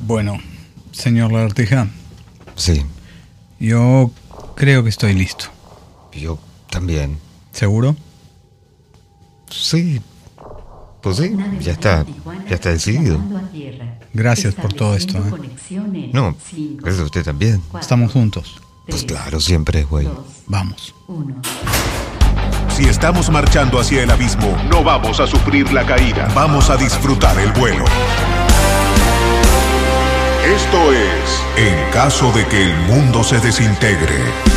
Bueno, señor Lagartija. Sí. Yo creo que estoy listo. Yo también. ¿Seguro? Sí. Pues sí, ya está decidido. Gracias por todo esto, ¿eh? No, gracias a usted también. Estamos juntos. Pues claro, siempre, güey. Vamos. Si estamos marchando hacia el abismo, no vamos a sufrir la caída. Vamos a disfrutar el vuelo. Esto es En caso de que el mundo se desintegre.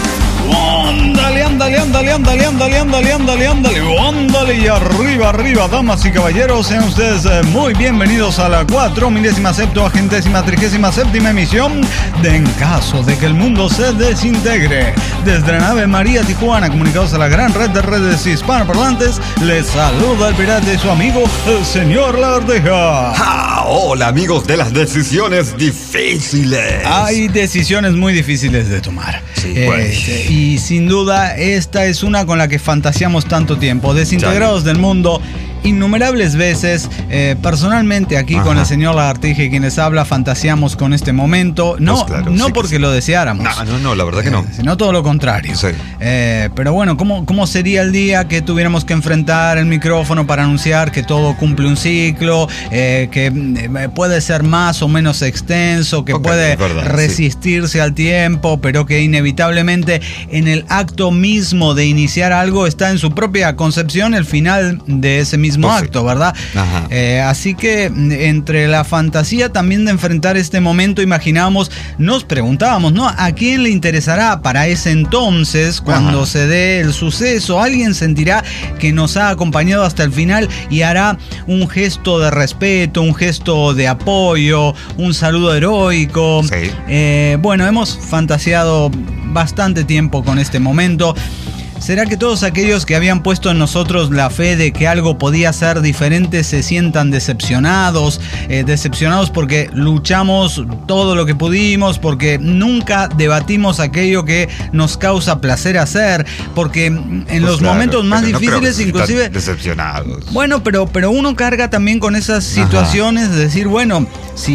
Ándale, y arriba, damas y caballeros, sean ustedes muy bienvenidos a la 4.070.037ª emisión de En caso de que el mundo se desintegre. Desde la nave María Tijuana, comunicados a la gran red de redes hispanoparlantes, les saluda el pirata y su amigo, el señor Lagartija. Hola, amigos de las decisiones difíciles. Hay decisiones muy difíciles de tomar. Sí, pues. Y sin duda, esta es una con la que fantaseamos tanto tiempo. Desintegrados del mundo, innumerables veces. Personalmente, aquí con el señor Lagartija y quienes habla, fantaseamos con este momento. No, pues claro, no sí porque lo deseáramos. No, la verdad que no. Sino todo lo contrario. Sí. Pero bueno, ¿cómo sería el día que tuviéramos que enfrentar el micrófono para anunciar que todo cumple un ciclo, que puede ser más o menos extenso, que puede resistirse al tiempo, pero que inevitablemente en el acto mismo de iniciar algo está en su propia concepción el final de ese mismo acto, ¿verdad? Así que entre la fantasía también de enfrentar este momento, nos preguntábamos, ¿no? ¿A quién le interesará para ese entonces, cuando se dé el suceso? Alguien sentirá que nos ha acompañado hasta el final y hará un gesto de respeto, un gesto de apoyo, un saludo heroico. Sí. Bueno, hemos fantaseado bastante tiempo con este momento. ¿Será que todos aquellos que habían puesto en nosotros la fe de que algo podía ser diferente se sientan decepcionados? Decepcionados porque luchamos todo lo que pudimos, porque nunca debatimos aquello que nos causa placer hacer, porque en los momentos más difíciles, inclusive... Decepcionados. Bueno, pero uno carga también con esas situaciones de decir, bueno,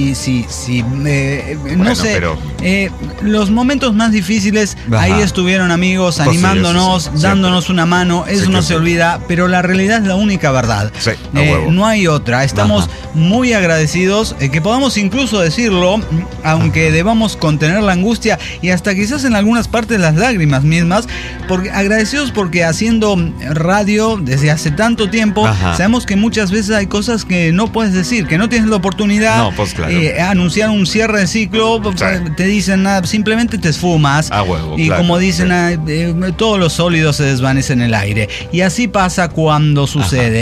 no sé, pero... los momentos más difíciles, ahí estuvieron amigos, animándonos, dándonos una mano, eso no se olvida, pero la realidad es la única verdad. Sí, no hay otra. Estamos muy agradecidos, que podamos incluso decirlo, aunque debamos contener la angustia y hasta quizás en algunas partes las lágrimas mismas, agradecidos porque haciendo radio desde hace tanto tiempo, sabemos que muchas veces hay cosas que no puedes decir, que no tienes la oportunidad. No, pues claro. Anunciar un cierre de ciclo, te dicen nada, simplemente te esfumas. Y como dicen, todos los sólidos se desvanecen en el aire. Y así pasa cuando sucede.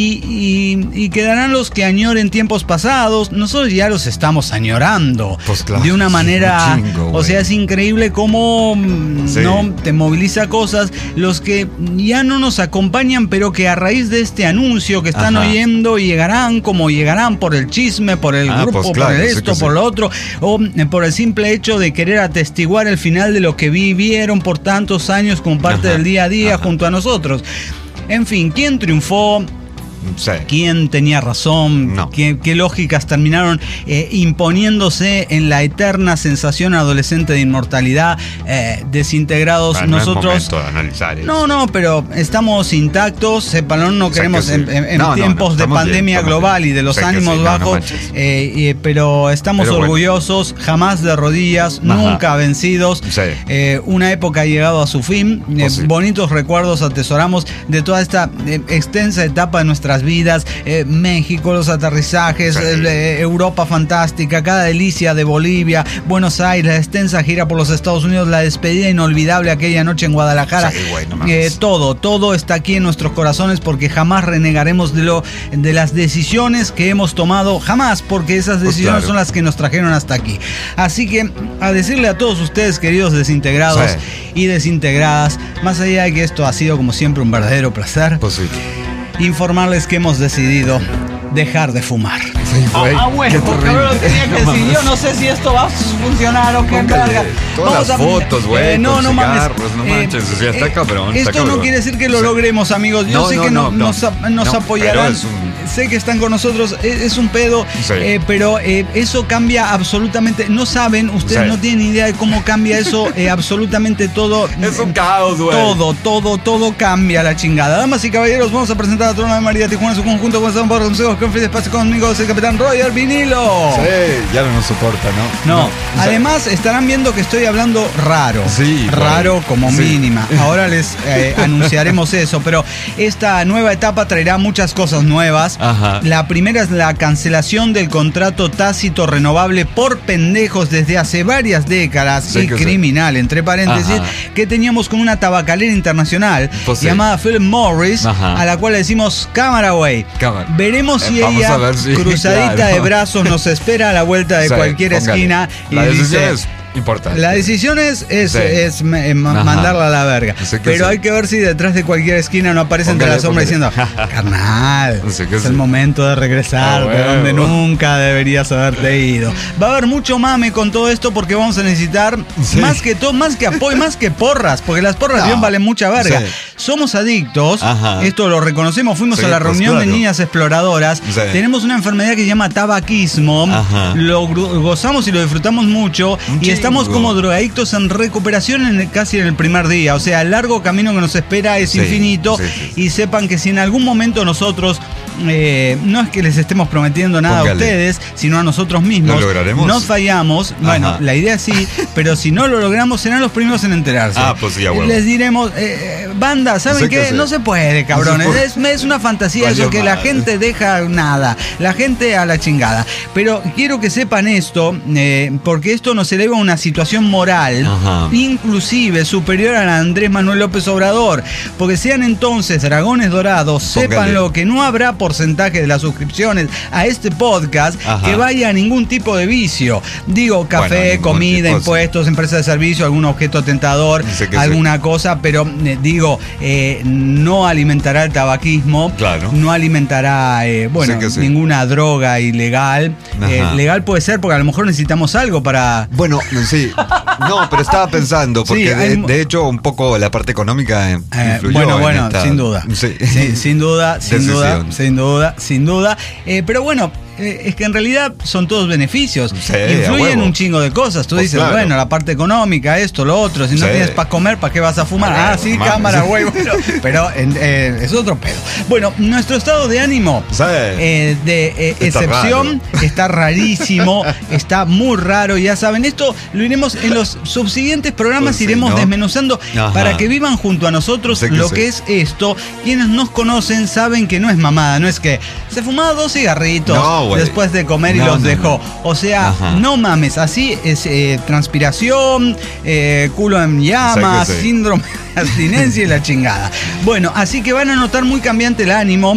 Y quedarán los que añoren tiempos pasados. Nosotros ya los estamos añorando. Pues claro, de una manera. chingo, es increíble cómo no te moviliza cosas. Los que ya no nos acompañan, pero que a raíz de este anuncio que están oyendo, llegarán por el chisme, por el grupo, por esto, por lo otro, o por el simple hecho de querer atestiguar el final de lo que vivieron por tantos años como parte del día a día junto a nosotros. En fin, ¿quién triunfó? ¿Quién tenía razón? ¿Qué lógicas terminaron imponiéndose en la eterna sensación adolescente de inmortalidad? Desintegrados nosotros. No es momento de analizar eso. No, pero estamos intactos. Sépanlo, no queremos en tiempos de pandemia global y de los ánimos bajos. Pero estamos orgullosos, jamás de rodillas, nunca vencidos. Una época ha llegado a su fin. Bonitos recuerdos atesoramos de toda esta extensa etapa de nuestra vidas, México, los aterrizajes, Europa fantástica, cada delicia de Bolivia, Buenos Aires, la extensa gira por los Estados Unidos, la despedida inolvidable aquella noche en Guadalajara. Todo está aquí en nuestros corazones, porque jamás renegaremos de las decisiones que hemos tomado, jamás, porque esas decisiones son las que nos trajeron hasta aquí. Así que a decirle a todos ustedes, queridos desintegrados y desintegradas, más allá de que esto ha sido como siempre un verdadero placer, informarles que hemos decidido dejar de fumar. Bueno, porque ahora lo tenía que decir. Yo no sé si esto va a funcionar o qué verga. Todas las fotos, güey, no cigarros, no manches, o sea, está cabrón. Esto no quiere decir que lo logremos, amigos. Yo sé que nos apoyarán. sé que están con nosotros, es un pedo, pero eso cambia absolutamente. No saben, ustedes no tienen idea de cómo cambia eso, absolutamente todo. Es un caos, güey. Todo cambia la chingada. Damas y caballeros, vamos a presentar a Trono de María Tijuana en su conjunto. Con San Borges, consejos, con free espacio conmigo, es el capitán Roger Vinilo. Sí, ya no nos soporta, ¿no? No. Además, estarán viendo que estoy hablando raro. Sí. Raro como mínima. Ahora les anunciaremos eso, pero esta nueva etapa traerá muchas cosas nuevas. Ajá. La primera es la cancelación del contrato tácito renovable por pendejos desde hace varias décadas y criminal, entre paréntesis, que teníamos con una tabacalera internacional llamada Philip Morris, a la cual le decimos cámara, güey. Veremos si ella, cruzadita de brazos, nos espera a la vuelta de cualquier esquina y dice... Importante. La decisión es mandarla a la verga. Pero hay que ver si detrás de cualquier esquina no aparece entre la sombra diciendo: carnal, es el momento de regresar de donde nunca deberías haberte ido. Va a haber mucho mame con todo esto porque vamos a necesitar más que apoyo, más que porras, porque las porras bien valen mucha verga. Somos adictos, esto lo reconocemos, fuimos a la reunión de niñas exploradoras. Tenemos una enfermedad que se llama tabaquismo. Lo gozamos y lo disfrutamos mucho. Y estamos como drogadictos en recuperación casi en el primer día. O sea, el largo camino que nos espera es infinito. Y sepan que si en algún momento nosotros, no es que les estemos prometiendo nada a ustedes, sino a nosotros mismos, ¿lo lograremos? Nos fallamos. Bueno, la idea sí, pero si no lo logramos, serán los primeros en enterarse. Pues sí, bueno. Les diremos, banda, ¿saben qué? No se puede, cabrones. Es una fantasía eso, que la gente deja nada. La gente a la chingada. Pero quiero que sepan esto, porque esto nos eleva a una situación moral, inclusive superior a la de Andrés Manuel López Obrador, porque sean entonces dragones dorados, sépanlo, que no habrá porcentaje de las suscripciones a este podcast que vaya a ningún tipo de vicio. Digo, café, comida, impuestos, empresa de servicio, algún objeto tentador, alguna cosa, pero digo, no alimentará el tabaquismo, no alimentará ninguna droga ilegal. Legal puede ser porque a lo mejor necesitamos algo para... Bueno, sí. No, pero estaba pensando, porque de hecho un poco la parte económica influyó. Bueno, sin duda. Sin duda. Pero bueno, es que en realidad son todos beneficios. Influyen un chingo de cosas. Tú dices, bueno, la parte económica, esto, lo otro. Si no tienes para comer, ¿para qué vas a fumar? Cámara, güey. Bueno, pero es otro pedo. Bueno, nuestro estado de ánimo de excepción está rarísimo, está muy raro. Ya saben, esto lo iremos en los subsiguientes programas, iremos desmenuzando para que vivan junto a nosotros lo que es esto. Quienes nos conocen saben que no es mamada, no es que se fumaba 2 cigarritos después de comer y los dejó. O sea, no mames, así es transpiración, culo en llamas, síndrome de abstinencia y la chingada. Bueno, así que van a notar muy cambiante el ánimo,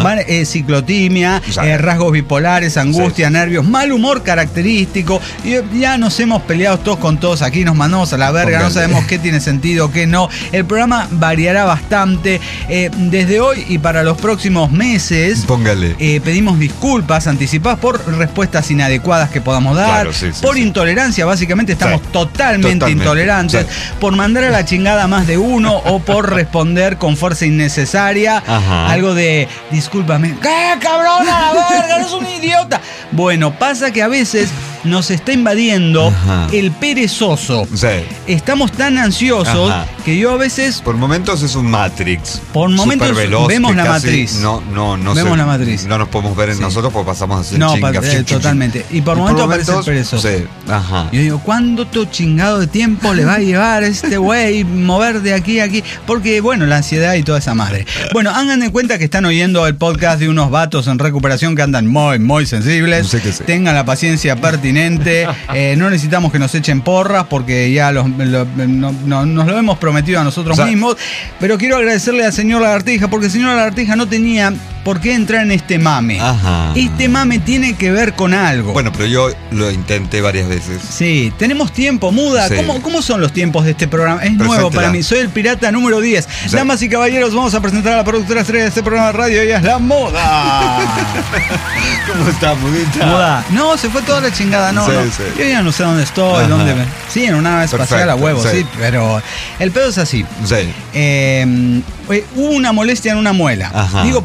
ciclotimia, rasgos bipolares, angustia, nervios, mal humor característico. Ya nos hemos peleado todos con todos aquí, nos mandamos a la verga, no sabemos qué tiene sentido, qué no. El programa variará bastante. Desde hoy y para los próximos meses, pedimos disculpas anticipadas por respuestas inadecuadas que podamos dar, por intolerancia, básicamente estamos totalmente intolerantes, por mandar a la chingada más de uno o por responder con fuerza innecesaria, algo de discúlpame, ¿qué cabrón a la verga? Eres un idiota. Bueno, pasa que a veces nos está invadiendo el perezoso. Estamos tan ansiosos que yo a veces... Por momentos es un Matrix. Por momentos vemos la matriz. No vemos la matriz. No nos podemos ver en nosotros porque pasamos así. Totalmente. Y por momentos aparece el perezoso. Yo digo, ¿cuánto chingado de tiempo le va a llevar a este güey mover de aquí a aquí? Porque, bueno, la ansiedad y toda esa madre. Bueno, hagan en cuenta que están oyendo el podcast de unos vatos en recuperación que andan muy sensibles. Tengan la paciencia pertinente. No necesitamos que nos echen porras porque ya nos lo hemos prometido a nosotros mismos. Pero quiero agradecerle al señor Lagartija, porque el señor Lagartija no tenía por qué entrar en este mame. Este mame tiene que ver con algo. Bueno, pero yo lo intenté varias veces. Sí, tenemos tiempo, Muda. ¿Cómo son los tiempos de este programa? Es nuevo para mí. Soy el pirata número 10. Damas y caballeros, vamos a presentar a la productora estrella de este programa de radio. Ella es la Moda. ¿Cómo está, Mudita? Moda. No, se fue toda la chingada. Yo ya no sé dónde estoy, Sí, en una nave espacial a huevo, pero el pedo es así. Hubo una molestia en una muela. Digo, para que vean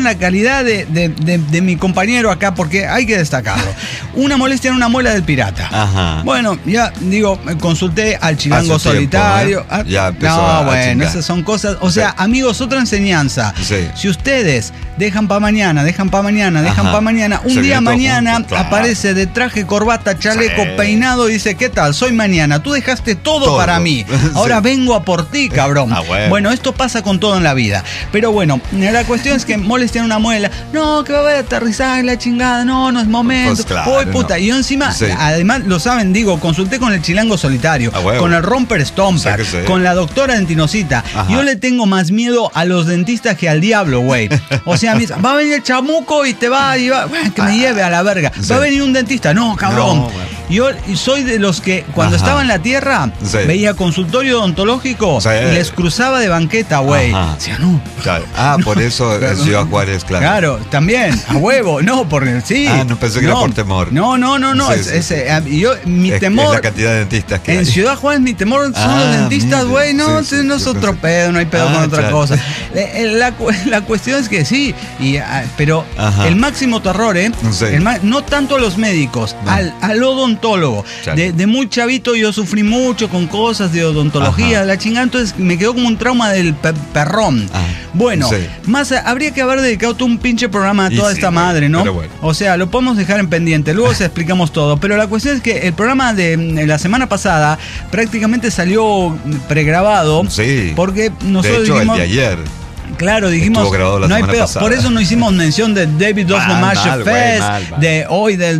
la calidad de mi compañero acá, porque hay que destacarlo. Una molestia en una muela del pirata. Ajá. Bueno, ya digo, consulté al chilango solitario. Tiempo, ¿eh? Ya empezó a bueno, chingar. esas son cosas. O sea, amigos, otra enseñanza. Sí. Si ustedes dejan para mañana, un día mañana aparece de traje, corbata, chaleco, peinado y dice, ¿qué tal? Soy mañana. Tú dejaste todo para mí. Ahora vengo a por ti, cabrón. Bueno, esto pasa con todo en la vida. Pero bueno, la cuestión es que molestan una muela. No, que va a haber aterrizaje, la chingada. No es momento. Pues claro, Uy, puta. no. Y yo encima, además, lo saben, digo, consulté con el chilango solitario, con el romper stomper, con la doctora dentinocita. Yo le tengo más miedo a los dentistas que al diablo, güey. O sea, va a venir el chamuco y te va a llevar, que me lleve a la verga. Va a venir un dentista. No, cabrón. No, yo soy de los que cuando estaba en la tierra veía consultorio odontológico y les cruzaba de banqueta, güey. Decía, no. Claro. Por eso en Ciudad Juárez, claro. Claro, también, a huevo, no, porque sí. No pensé que era por temor. No. Mi temor. Es la cantidad de dentistas que en hay. Ciudad Juárez, mi temor son los dentistas, güey. No es otro pedo, no hay pedo con otra cosa. La cuestión es que sí, pero el máximo terror, no tanto a los médicos, al odontólogo. De muy chavito yo sufrí mucho con cosas de odontología, la chingada, entonces me quedó como un trauma del perrón. Bueno, más habría que haber dedicado todo un pinche programa a toda esta madre, ¿no? Bueno. O sea, lo podemos dejar en pendiente, luego se explicamos todo, pero la cuestión es que el programa de la semana pasada prácticamente salió pregrabado, porque nosotros de hecho, dijimos, el de ayer. Claro, dijimos, no hay pedo. Por eso no hicimos mención de David Osmo Marshall Fest, de hoy, del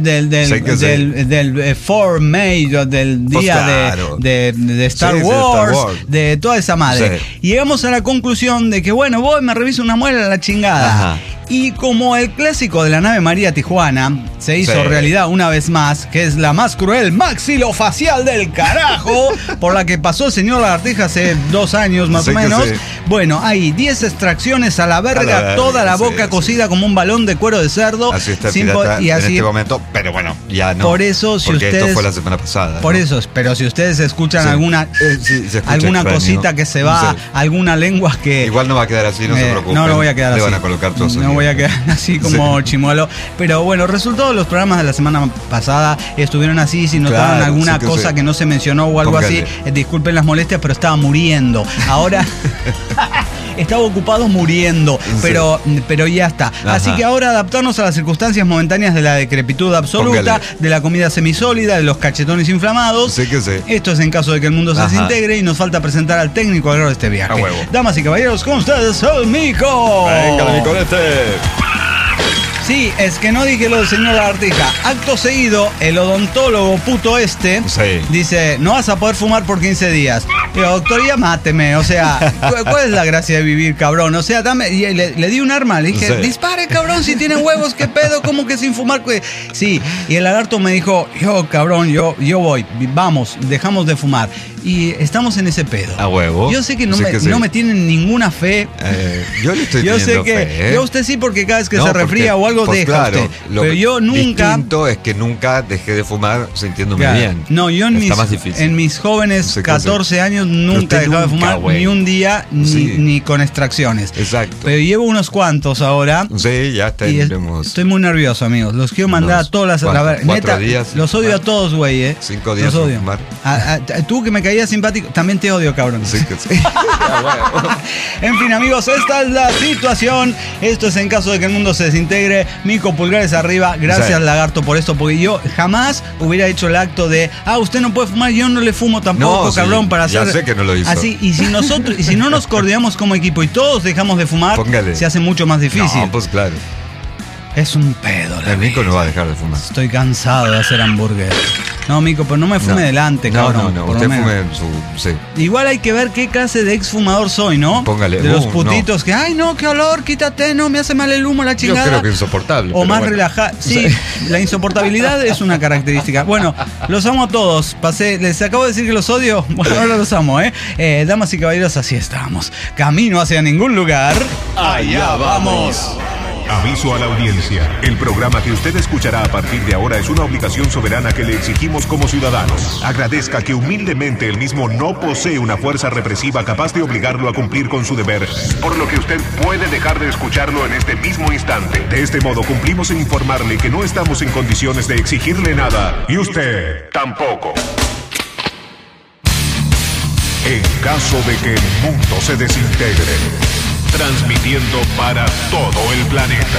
4 May, del día de Star Wars, de toda esa madre. Y llegamos a la conclusión de que, bueno, voy, me reviso una muela a la chingada. Y como el clásico de la nave María Tijuana se hizo realidad una vez más, que es la más cruel maxilofacial del carajo, por la que pasó el señor Lagartija hace 2 años más o menos. Bueno, hay 10 extracciones a la verga, toda la boca cocida como un balón de cuero de cerdo. Así está el pirata en este momento, pero bueno, ya no. Por eso, si porque ustedes, esto fue la semana pasada. Por eso, pero si ustedes escuchan alguna cosita que se va, alguna lengua que... Igual no va a quedar así, no se preocupen. No voy a quedar así. Le van a colocar trozos. No voy a quedar así como chimuelo. Pero bueno, resultado de los programas de la semana pasada estuvieron así. Si notaron alguna cosa que no se mencionó o algo así, disculpen las molestias, pero estaba muriendo. Ahora... estaba ocupado muriendo, pero ya está. Así que ahora adaptarnos a las circunstancias momentáneas de la decrepitud absoluta, de la comida semisólida, de los cachetones inflamados. Esto es en caso de que el mundo se desintegre y nos falta presentar al técnico a lo de este viaje. Damas y caballeros, con ustedes, el Mico. Venga, el Miconete. Sí, es que no dije lo del señor Lagartija. Acto seguido, el odontólogo puto dice, no vas a poder fumar por 15 días. Digo, doctor, ya máteme. O sea, ¿cuál es la gracia de vivir, cabrón? O sea, dame. Y le di un arma, le dije, dispare, cabrón, si tienen huevos, ¿qué pedo? ¿Cómo que sin fumar? Sí, y el lagarto me dijo, cabrón, yo voy, vamos, dejamos de fumar. Y estamos en ese pedo. A huevo. Yo sé que no me tienen ninguna fe. Yo le estoy teniendo fe. Yo a usted sí, porque cada vez que se resfría o algo deja usted. Pero yo nunca... distinto es que nunca dejé de fumar sintiéndome bien. No, yo en mis jóvenes 14 años nunca he dejado de fumar ni un día ni con extracciones. Exacto. Pero llevo unos cuantos ahora. Sí, ya está. Estoy muy nervioso, amigos. Los quiero mandar a todas las... 4 días. Los odio a todos, güey. 5 días sin fumar. Tú que me caías simpático, también te odio, cabrón. En fin, amigos, esta es la situación. Esto es en caso de que el mundo se desintegre. Mico, pulgares arriba. Gracias, Lagarto, por esto, porque yo jamás hubiera hecho el acto de usted no puede fumar, yo no le fumo tampoco, cabrón, para hacer... Ya sé que no lo hizo. Así, y si no nos coordinamos como equipo y todos dejamos de fumar, se hace mucho más difícil. No, pues claro. Es un pedo. El Mico no va a dejar de fumar. Estoy cansado de hacer hamburguesas. No, Mico, pero no me fume delante, cabrón. No, usted fume en su... Sí. Igual hay que ver qué clase de exfumador soy, ¿no? Póngale. De los putitos que, ay, no, qué olor, quítate, no, me hace mal el humo, la chingada. Yo creo que insoportable. O más relajado. Sí, la insoportabilidad es una característica. Bueno, los amo a todos. Les acabo de decir que los odio. Bueno, ahora los amo, damas y caballeros, así estamos. Camino hacia ningún lugar. Allá vamos. Aviso a la audiencia. El programa que usted escuchará a partir de ahora es una obligación soberana que le exigimos como ciudadanos. Agradezca que humildemente el mismo no posee una fuerza represiva capaz de obligarlo a cumplir con su deber, por lo que usted puede dejar de escucharlo en este mismo instante. De este modo cumplimos en informarle que no estamos en condiciones de exigirle nada y usted tampoco. En caso de que el mundo se desintegre, transmitiendo para todo el planeta.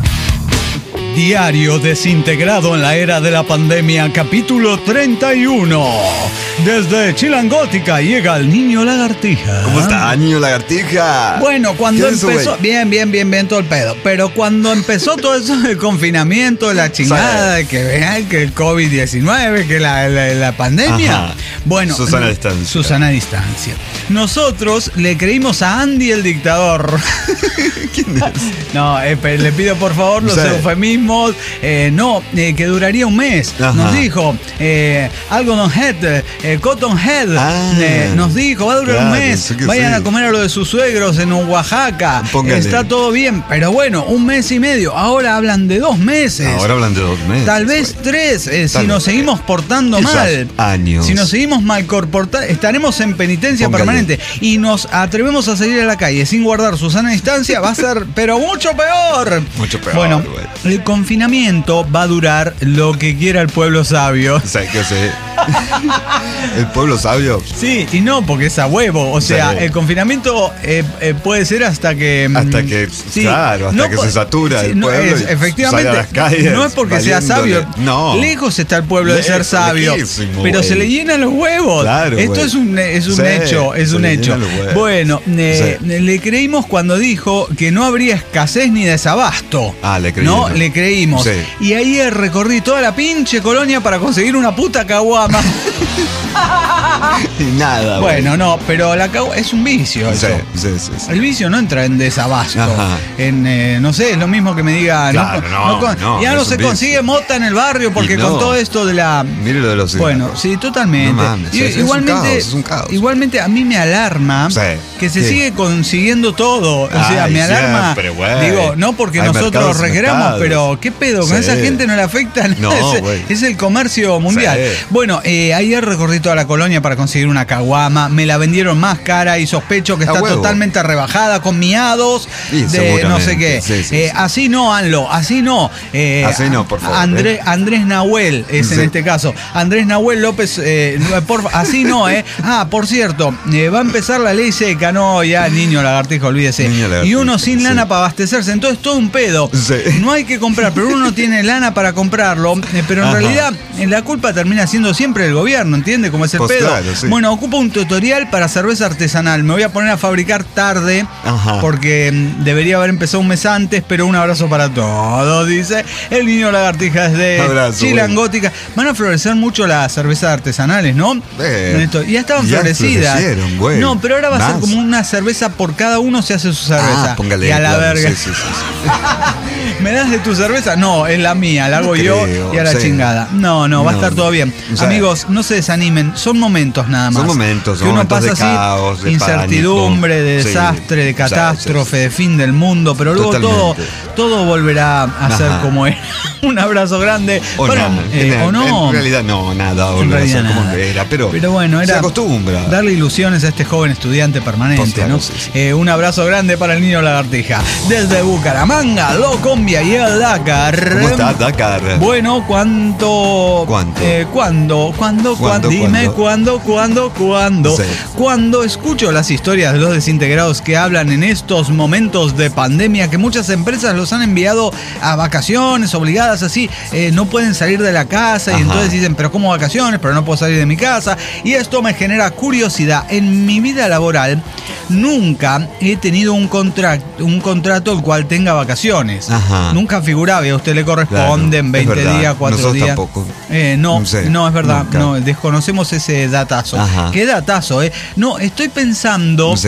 Diario desintegrado en la era de la pandemia, capítulo 31. Desde Chilangótica llega el Niño Lagartija. ¿Cómo está, Niño Lagartija? Bueno, cuando empezó... Bien todo el pedo. Pero cuando empezó todo eso del confinamiento, la chingada, de que vean que el COVID-19, que la pandemia... Ajá. Bueno, Susana Distancia. Susana Distancia. Nosotros le creímos a Andy el dictador. ¿Quién es? No, le pido por favor los eufemismos. Que duraría un mes. Ajá. Nos dijo Algodon Head, Cotton Head. Nos dijo, va a durar un mes. Vayan a comer a lo de sus suegros en Oaxaca. Póngale. Está todo bien. Pero bueno, un mes y medio. Ahora hablan de 2 meses. Tal vez 3, si nos seguimos portando mal. Años. Si nos seguimos mal comportando, estaremos en penitencia permanente. Y nos atrevemos a salir a la calle sin guardar Susana Distancia, va a ser, pero mucho peor. Mucho peor. Bueno, el confinamiento va a durar lo que quiera el pueblo sabio. ¿Sabes qué sé? ¿El pueblo sabio? Sí, y no, porque es a huevo. O sea, el confinamiento puede ser hasta que... Sí, claro, hasta que se satura el pueblo. Efectivamente, a las calles, no es porque sea sabio. No. Lejos está el pueblo de ser sabio. Pero se le llenan los huevos. Claro, esto es un hecho. Es un hecho. Bueno, le creímos cuando dijo que no habría escasez ni desabasto. Le creímos. No, le creímos. Sí. Y ahí recorrí toda la pinche colonia para conseguir una puta caguama. Y nada. Bueno, no, pero la caguama es un vicio. Sí. El vicio no entra en desabasto. No sé, es lo mismo que me diga. Claro, ya no se consigue mota en el barrio porque con todo esto de la. Mire lo de los. Bueno, sí, totalmente. No mames, es un caos. Igualmente a mí me alarma que se sigue consiguiendo todo. O sea, me alarma. Digo, no porque nosotros requeramos, pero ¿qué pedo? Con esa gente no le afecta nada. No, es el comercio mundial. Bueno, ayer recorrí toda la colonia para conseguir una caguama. Me la vendieron más cara y sospecho que está totalmente rebajada con miados de no sé qué. Así no, Anlo, así no. Así no, por favor. Andrés Nahuel es en este caso. Andrés Nahuel López, así no, por cierto, va a empezar la ley seca, no, ya Niño Lagartija, olvídese. Y uno sin lana para abastecerse, entonces todo un pedo. No hay que comprar, pero uno tiene lana para comprarlo, pero en realidad la culpa termina siendo siempre el gobierno, ¿entiende cómo es el pedo? Claro, bueno, ocupo un tutorial para cerveza artesanal, me voy a poner a fabricar tarde, porque debería haber empezado un mes antes, pero un abrazo para todos, dice el Niño Lagartija desde Chilangótica. Van a florecer mucho las cervezas artesanales, ¿no? Ya estaban florecidas. No, pero ahora va a ser como una cerveza por cada uno se hace su cerveza. Póngale. Y a la verga. Sí. ¿Me das de tu cerveza? No, es la mía, la hago yo y a la chingada. No, va a estar todo bien. Amigos, no se desanimen, son momentos nada más. Son momentos, que uno pasa de así, caos, de incertidumbre, pánico, de desastre, de catástrofe, de fin del mundo, pero luego todo volverá a ser como era. Un abrazo grande. ¿O no? En realidad no, nada volverá a ser como era, pero bueno, era se acostumbra. Darle ilusiones a este joven estudiante permanente, ¿no? Sí. Un abrazo grande para el Niño Lagartija. Desde Bucaramanga, Locombia y el Dakar. ¿Cómo está Dakar? Bueno, ¿cuánto? ¿Cuándo? Dime cuándo. Sí. Cuando escucho las historias de los desintegrados que hablan en estos momentos de pandemia, que muchas empresas los han enviado a vacaciones obligadas así, no pueden salir de la casa y entonces dicen, pero ¿cómo vacaciones? Pero no puedo salir de mi casa. Y esto me genera curiosidad. En mi vida laboral nunca he tenido un contrato el cual tenga vacaciones. Nunca figuraba, a usted le corresponden 20 días, 4 días. Tampoco. No, es verdad. No, desconocemos ese datazo. ¿Qué datazo, No, estoy pensando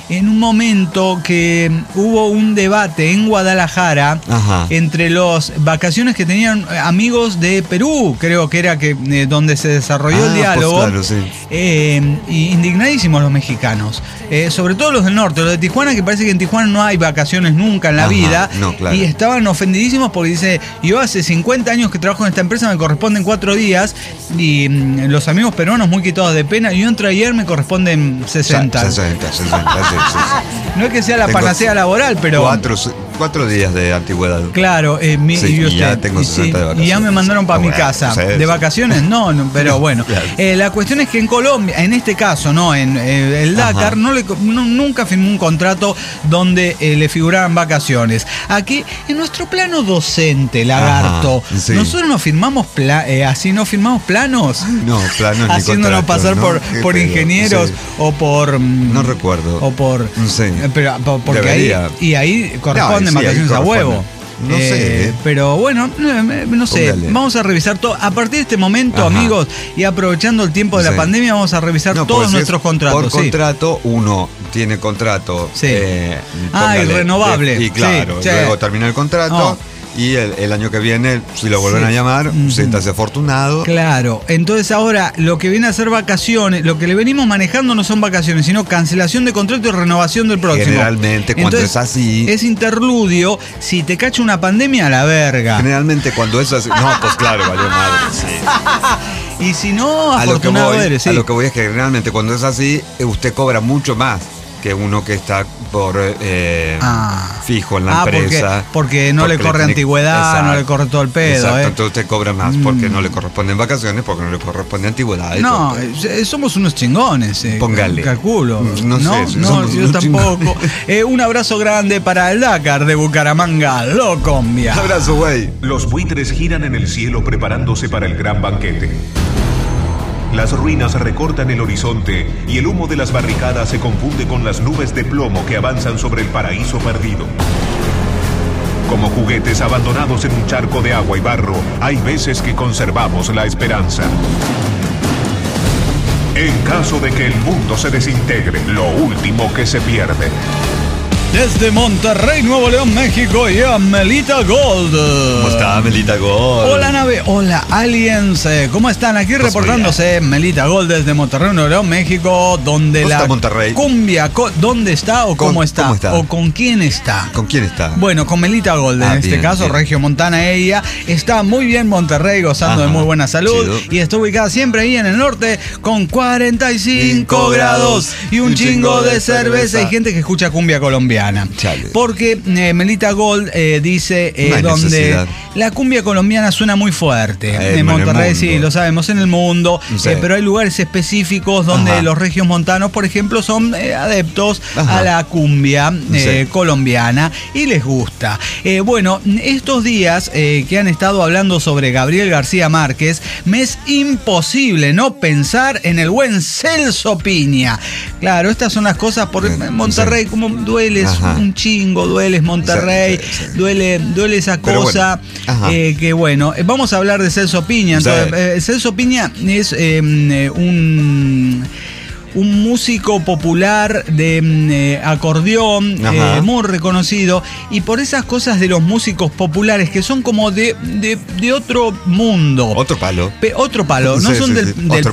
en un momento que hubo un debate en Guadalajara entre las vacaciones que tenían amigos de Perú, creo que era donde se desarrolló el diálogo. Pues claro, sí. Indignadísimos los mexicanos, sobre todo los del norte, los de Tijuana, que parece que en Tijuana no hay vacaciones nunca en la vida, claro. Y estaban ofendidísimos porque dice, yo hace 50 años que trabajo en esta empresa, me corresponden 4 días, y los amigos peruanos muy quitados de pena, y yo entro ayer, me corresponden 60. 60, sí. No es que sea la panacea laboral, pero 4 días de antigüedad. Claro, y ya tengo 60 de vacaciones. Y ya me mandaron para mi casa. ¿De vacaciones? No, pero bueno. Claro. La cuestión es que en Colombia, en este caso, no, en el Dakar, nunca firmó un contrato donde le figuraran vacaciones. Aquí, en nuestro plano docente, lagarto, nosotros no firmamos así no firmamos planos. No, planos haciéndonos pasar por ingenieros o por. No recuerdo. O por. Sí. Pero porque ahí corresponde. Vacaciones a huevo. No sé. Pero bueno, no sé. Póngale. Vamos a revisar todo. A partir de este momento, amigos, y aprovechando el tiempo de la pandemia, vamos a revisar todos nuestros contratos. Por contrato, uno tiene contrato. Y renovable. Y claro, luego termina el contrato. Y el año que viene, si lo vuelven a llamar, siéntase afortunado. Claro, entonces ahora lo que viene a ser vacaciones, lo que le venimos manejando no son vacaciones, sino cancelación de contrato y renovación del próximo. Generalmente cuando es así. Es interludio, si te cacha una pandemia, a la verga. Generalmente cuando es así. No, pues claro, valió madre. Y si no, afortunado eres. A lo que voy es que generalmente cuando es así, usted cobra mucho más que uno que está por fijo en la empresa. Porque no le corre antigüedad, no le corre todo el pedo. Exacto, entonces usted cobra más porque no le corresponden vacaciones, porque no le corresponde antigüedad. No, somos unos chingones. Póngale. Calculo. No sé. No, yo tampoco. Un abrazo grande para el Dakar de Bucaramanga, Colombia. Un abrazo, güey. Los buitres giran en el cielo preparándose para el gran banquete. Las ruinas recortan el horizonte y el humo de las barricadas se confunde con las nubes de plomo que avanzan sobre el paraíso perdido. Como juguetes abandonados en un charco de agua y barro, hay veces que conservamos la esperanza. En caso de que el mundo se desintegre, lo último que se pierde. Desde Monterrey, Nuevo León, México, ya Melita Gold. ¿Cómo está Melita Gold? Hola nave, hola aliens, ¿cómo están? Aquí pues reportándose Melita Gold desde Monterrey, Nuevo León, México, donde la cumbia, ¿dónde está o cómo está? ¿O con quién está? ¿Con quién está? Bueno, con Melita Gold, en este caso, regiomontana ella, está muy bien Monterrey, gozando de muy buena salud, y está ubicada siempre ahí en el norte, con 45 grados y un chingo de cerveza y gente que escucha cumbia colombiana. Porque Melita Gold dice donde la cumbia colombiana suena muy fuerte. En Monterrey sí, lo sabemos, en el mundo, pero hay lugares específicos donde los regiomontanos, por ejemplo, son adeptos a la cumbia colombiana y les gusta. Bueno, estos días que han estado hablando sobre Gabriel García Márquez, me es imposible no pensar en el buen Celso Piña. Claro, estas son las cosas por Monterrey, como dueles un chingo, dueles Monterrey, duele esa cosa, que bueno, vamos a hablar de Celso Piña. Entonces, Celso Piña es un músico popular de acordeón, muy reconocido, y por esas cosas de los músicos populares que son como de otro mundo. Otro palo. Otro palo. No son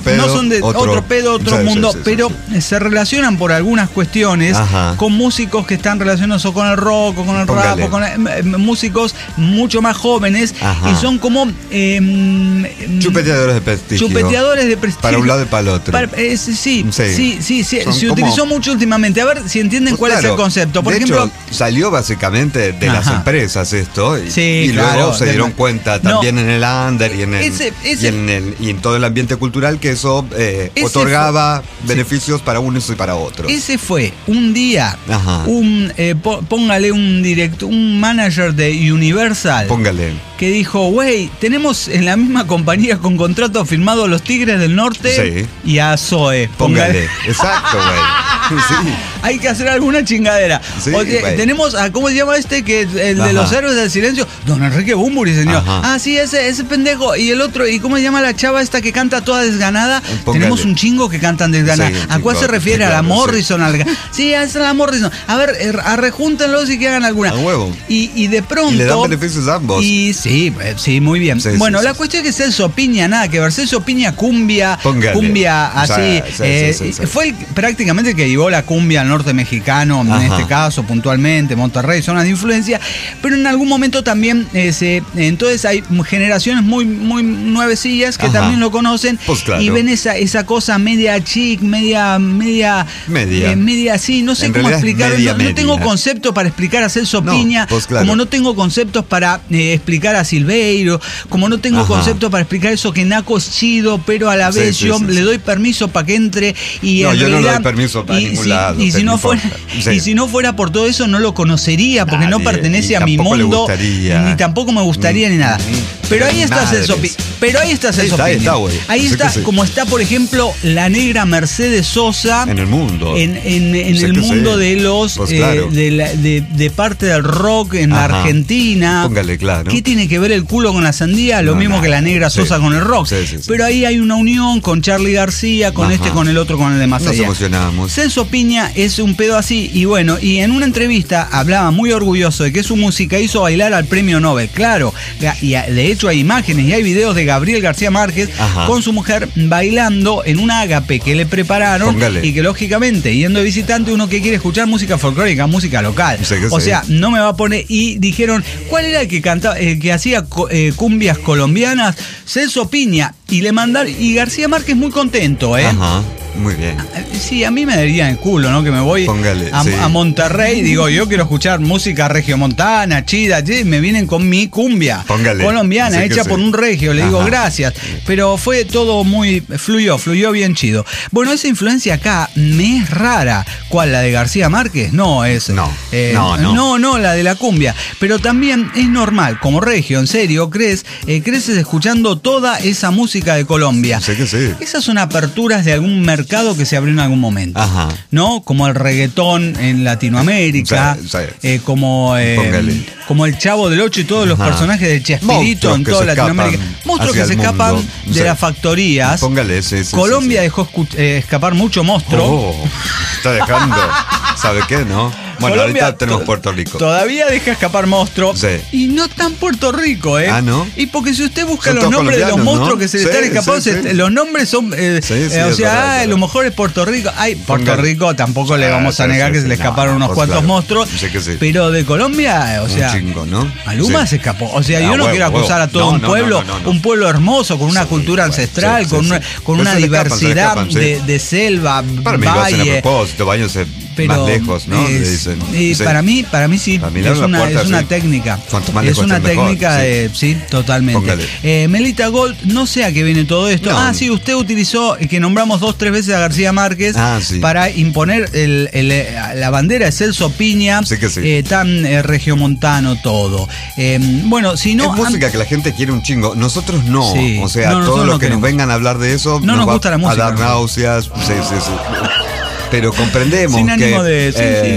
otro mundo, pero se relacionan por algunas cuestiones con músicos que están relacionados o con el rock, o con el rap, o con músicos mucho más jóvenes, y son como chupeteadores de prestigio. Para un lado y para el otro. Sí, se utilizó mucho últimamente. A ver si entienden cuál es el concepto. Por ejemplo, hecho, salió básicamente de las empresas esto, y luego se dieron cuenta también en el under y en todo el ambiente cultural que eso otorgaba beneficios para unos y para otros. Ese fue un día, póngale un manager de Universal. Póngale. Que dijo, güey, tenemos en la misma compañía con contrato firmado a los Tigres del Norte y a Zoe. Póngale. Exacto, güey. Hay que hacer alguna chingadera. Sí, tenemos a, ¿cómo se llama este? Que el de los héroes del silencio. Don Enrique Bunbury, señor. Ah, sí, ese pendejo. Y el otro, ¿y cómo se llama la chava esta que canta toda desganada? Tenemos un chingo que cantan desganada. ¿A cuál se refiere? ¿A la Morrison? Sí, a esa la Morrison. A ver, arrejúntenlos y que hagan alguna. A huevo. Y de pronto. Y le dan beneficios a ambos. Y sí, muy bien. Bueno, la cuestión es que Celso Piña, nada que ver. Celso Piña, cumbia así. Fue prácticamente el que llevó la cumbia al norte mexicano, en este caso, puntualmente, Monterrey, zonas de influencia. Pero en algún momento también, entonces hay generaciones muy nuevecillas que también lo conocen. Pues claro. Y ven esa cosa media chic, media así. No sé cómo explicarlo. No tengo concepto para explicar a Celso Piña, pues claro. Como no tengo conceptos para explicar a Silveiro, como no tengo conceptos para explicar eso que Naco es chido, pero a la vez yo le doy permiso para que entre y no, yo no le doy permiso para ningún lado. Y si no fuera por todo eso no lo conocería porque no pertenece a mi mundo, ni tampoco me gustaría ni nada. Pero ahí está Celso Piña. Ahí está, como está, por ejemplo, la negra Mercedes Sosa. En el mundo. En el mundo de los pues claro. de parte del rock en la Argentina. Póngale, claro. ¿Qué tiene que ver el culo con la sandía? Lo mismo que la negra Sosa con el rock. Pero ahí hay una unión con Charly García, con con el otro, con el de más allá. Nos emocionamos. Celso Piña es un pedo así. Y bueno, y en una entrevista hablaba muy orgulloso de que su música hizo bailar al premio Nobel. Claro. Y de hecho hay imágenes y hay videos de Gabriel García Márquez con su mujer bailando en un ágape que le prepararon. Póngale. Y que lógicamente, yendo de visitante, uno que quiere escuchar música folclórica, música local. O sea, no me va a poner. Y dijeron, ¿cuál era el que cantaba, el que hacía cumbias colombianas? Celso Piña. Y le mandaron. Y García Márquez muy contento, Muy bien. Sí, a mí me daría el culo, ¿no? Que me voy a Monterrey y digo, yo quiero escuchar música regiomontana, chida, me vienen con mi cumbia colombiana, hecha por un regio, le digo gracias. Pero fue todo fluyó bien chido. Bueno, esa influencia acá me es rara. ¿Cuál? ¿La de García Márquez? No, es. No, la de la cumbia. Pero también es normal, como regio, en serio, creces escuchando toda esa música de Colombia. Sé que sí. Esas son aperturas de algún mercado que se abrió en algún momento, ¿no? Como el reggaetón en Latinoamérica, como el Chavo del Ocho y todos los personajes de Chespirito en toda Latinoamérica. Monstruos que se escapan de las factorías. Póngale, Colombia dejó escapar mucho monstruo. Está dejando. ¿Sabe qué, no? Bueno, Colombia, ahorita tenemos Puerto Rico. Todavía deja escapar monstruos. Y no tan Puerto Rico, Ah, ¿no? Y porque si usted busca los nombres de los monstruos que se le están escapando, los nombres son. A lo mejor es Puerto Rico. Puerto Rico tampoco le vamos a negar que se le escaparon unos cuantos monstruos. Pero de Colombia, o sea. Un chingo, ¿no? Maluma se escapó. O sea, yo no quiero acusar a todo un pueblo hermoso, con una cultura ancestral, con una diversidad de selva, valle. Más lejos, ¿no? Para mí sí. Es una técnica. Es una técnica sí, totalmente. Melita Gold, no sé a qué viene todo esto. Sí, usted utilizó, que nombramos 2-3 veces a García Márquez para imponer la bandera de Celso Piña, tan regiomontano todo. Bueno, si no. Es música que la gente quiere un chingo. Nosotros no. O sea, todos los que nos vengan a hablar de eso no nos gusta la música. A dar náuseas. Sí. Pero comprendemos sin ánimo que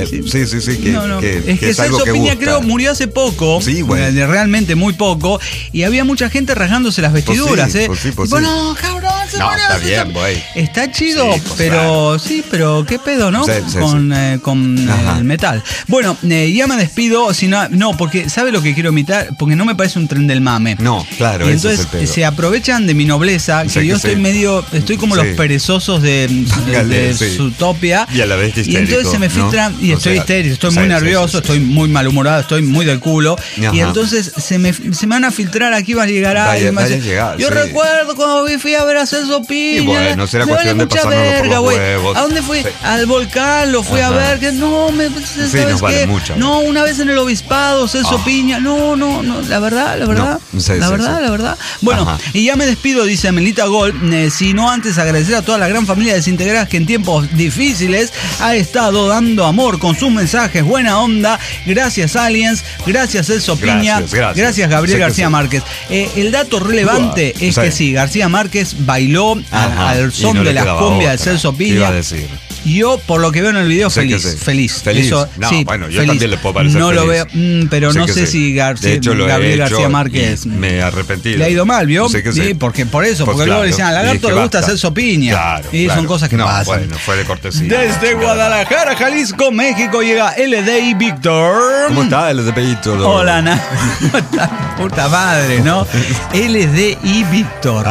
es que Celso Piña creo murió hace poco, realmente muy poco, y había mucha gente rasgándose las vestiduras, bueno, cabrón, está bien, güey. Está chido, pero pero qué pedo, ¿no? Con el metal. Bueno, ya me despido, porque ¿sabe lo que quiero imitar? Porque no me parece un tren del mame. No, claro, y entonces se aprovechan de mi nobleza, que yo estoy como los perezosos de su top. Y a la vez histérico, y entonces se me filtran, y estoy histérico, estoy muy nervioso, estoy muy malhumorado, estoy muy del culo. Y entonces se me van a filtrar, aquí va a llegar alguien. Yo recuerdo cuando fui a ver a Celso Piña. Y bueno, será cuestión de pasarnos por los huevos. ¿A dónde fui? Al volcán, lo fui a ver. Que ¿sabes qué? No, una vez en el obispado, Celso Piña. No, la verdad. Bueno, y ya me despido, dice Melita Gold, sino antes agradecer a toda la gran familia desintegrada que en tiempos difíciles ha estado dando amor con sus mensajes, buena onda. Gracias Aliens, gracias Celso Piña, gracias Gabriel García Márquez. El dato relevante es que García Márquez bailó al son de las cumbias de Celso Piña. Yo, por lo que veo en el video, feliz. Eso, no, sí, bueno, yo feliz. también le puedo parecer no feliz. Lo veo, pero no sé si Gabriel García Márquez me arrepentí. Le ha ido mal, ¿vio? Sí, porque por eso, pues porque luego le decían al lagarto le gusta hacer sopiña. Claro, y son cosas que pasan. Bueno, fue de cortesía. Desde Guadalajara, Jalisco, México, llega LDI Víctor. ¿Cómo está LDI Víctor? Hola, puta madre, ¿no? LDI Víctor.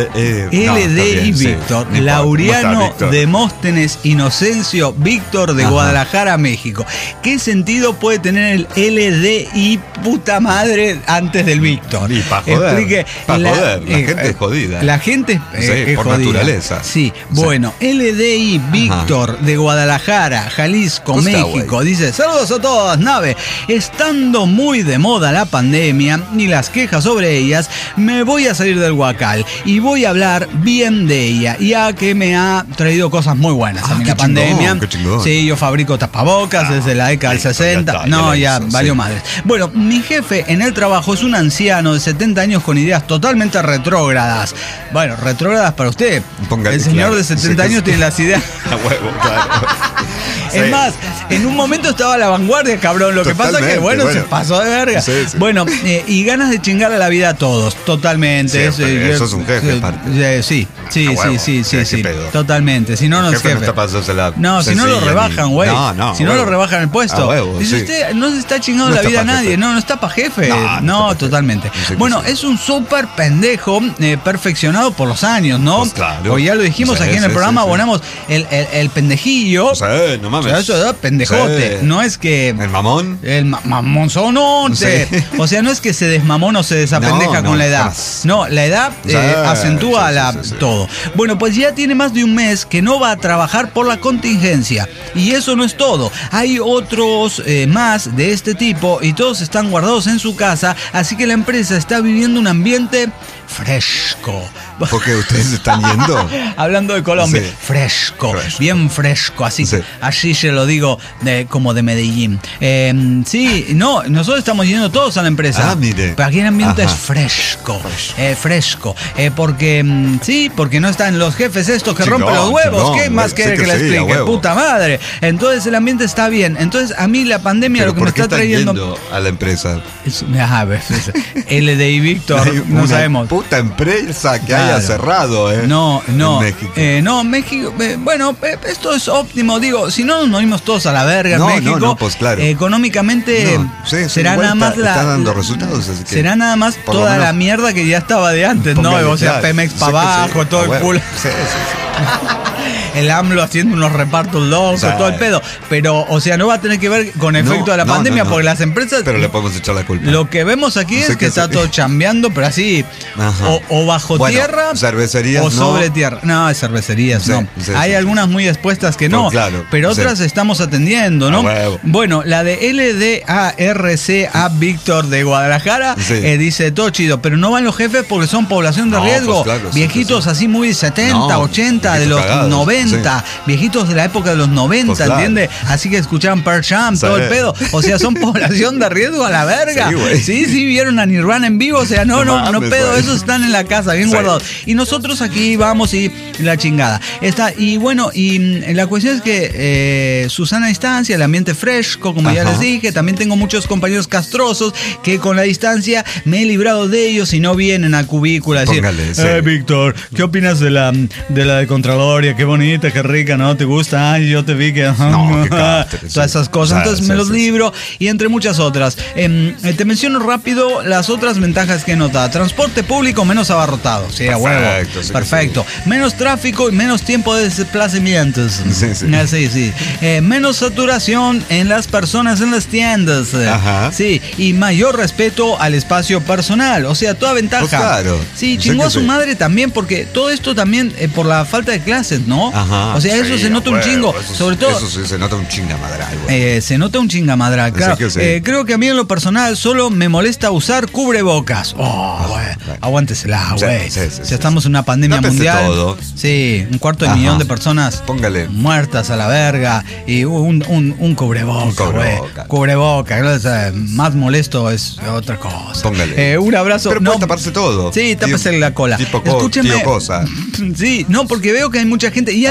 LDI Víctor. Sí, Laureano Demóstenes Inocencio Víctor de Guadalajara, México. ¿Qué sentido puede tener el LDI puta madre antes del Víctor? Y para joder. La gente es jodida. La gente es por jodida. Naturaleza. Sí, bueno, LDI Víctor de Guadalajara, Jalisco, México. Dice, saludos a todas, nave. Estando muy de moda la pandemia y las quejas sobre ellas, me voy a salir del Huacal y voy a hablar bien de ella, ya que me ha traído cosas muy buenas a mí la pandemia. Sí, yo fabrico tapabocas desde la década del 60. Ya valió madres. Bueno, mi jefe en el trabajo es un anciano de 70 años con ideas totalmente retrógradas. Bueno, retrógradas para usted. El señor de 70 años tiene las ideas. A huevo, claro. Es más, en un momento estaba a la vanguardia, cabrón. Lo que pasa es que, se pasó de verga. Sí. Bueno, y ganas de chingar a la vida a todos, totalmente. Eso es un jefe, aparte. Sí. Totalmente. Si no, no es jefe. No, si no lo rebajan, güey. Si no lo rebajan el puesto. Dice usted, no se está chingando la vida a nadie. No está para jefe. No, totalmente. Bueno, es un súper pendejo perfeccionado por los años, ¿no? Pues claro. O ya lo dijimos aquí en el programa, abonamos el pendejillo. No mames. Eso es pendejote. No es que. ¿El mamón? El mamonzonote. O sea, no es que se desmamona o se desapendeja con la edad. Jamás. No, la edad acentúa todo. Bueno, pues ya tiene más de un mes que no va a trabajar por la contingencia. Y eso no es todo. Hay otros más de este tipo y todos están guardados en su casa. Así que la empresa está viviendo un ambiente fresco. Porque ustedes están yendo. Hablando de Colombia, fresco, bien fresco, así se lo digo como de Medellín. Nosotros estamos yendo todos a la empresa. Mire. Pero aquí el ambiente es fresco. Porque no están los jefes estos que rompen los huevos. ¿Qué más quiere que le explique? Puta madre. Entonces el ambiente está bien. Entonces a mí la pandemia lo que me está trayendo. Yendo a la empresa? LDI Víctor, no sabemos. Puta empresa que haya cerrado, No, en México. Bueno, esto es óptimo. Digo, si no nos morimos todos a la verga en México. No, pues claro. Económicamente será nada más está dando resultados. Así que será nada más toda la mierda que ya estaba de antes, ¿no? O sea, Pemex para abajo, todo el culo. Sí. El AMLO haciendo unos repartos locos, todo el pedo. Pero, o sea, no va a tener que ver con efecto de la pandemia, porque las empresas. Pero le podemos echar la culpa. Lo que vemos aquí es que está todo chambeando, pero así. O bajo tierra. Cervecerías. O sobre tierra. No, cervecerías no. Hay algunas muy expuestas que no. Pero otras estamos atendiendo, ¿no? Bueno, la de LDARCA Víctor de Guadalajara dice todo chido, pero no van los jefes porque son población de riesgo. Viejitos así muy 70, 80, de los 90. Viejitos de la época de los 90, ¿entiendes? Así que escuchaban Pearl Jam, todo el pedo. O sea, son población de riesgo a la verga. Sí, vieron a Nirvana en vivo. O sea, no pedo, esos están en la casa, bien guardados. Y nosotros aquí vamos y la chingada. Y bueno, y la cuestión es que Susana distancia, el ambiente fresco, como ya les dije. También tengo muchos compañeros castrosos que con la distancia me he librado de ellos y no vienen a cubícula a decir, Víctor, ¿qué opinas de la de Contraloria? Qué bonita, qué rica, ¿no? ¿Te gusta? Ay, yo te vi que... todas esas cosas. Entonces me los libro y entre muchas otras. Te menciono rápido las otras ventajas que he notado. Transporte público menos abarrotado. Sí, a huevo. Perfecto. Menos tráfico y menos tiempo de desplazamientos. Sí. Menos saturación en las personas en las tiendas. Sí, y mayor respeto al espacio personal. O sea, toda ventaja. Pues claro. Sí, chingó a su madre también, porque todo esto también por la falta de clases, ¿no? O sea, eso se nota un chingo. Sobre todo. Eso sí, se nota un chingamadral, güey. Se nota un chingamadral, claro. Creo que a mí en lo personal solo me molesta usar cubrebocas. Aguántesela, güey. Si estamos en una pandemia mundial. Todo. Sí, 250,000 de personas muertas a la verga. Y un cubreboca, güey. Cubreboca. Más molesto es otra cosa. Póngale. Un abrazo. Pero puede taparse todo. Sí, tápese la cola. Escúcheme. Sí, no, porque veo que hay mucha gente. Y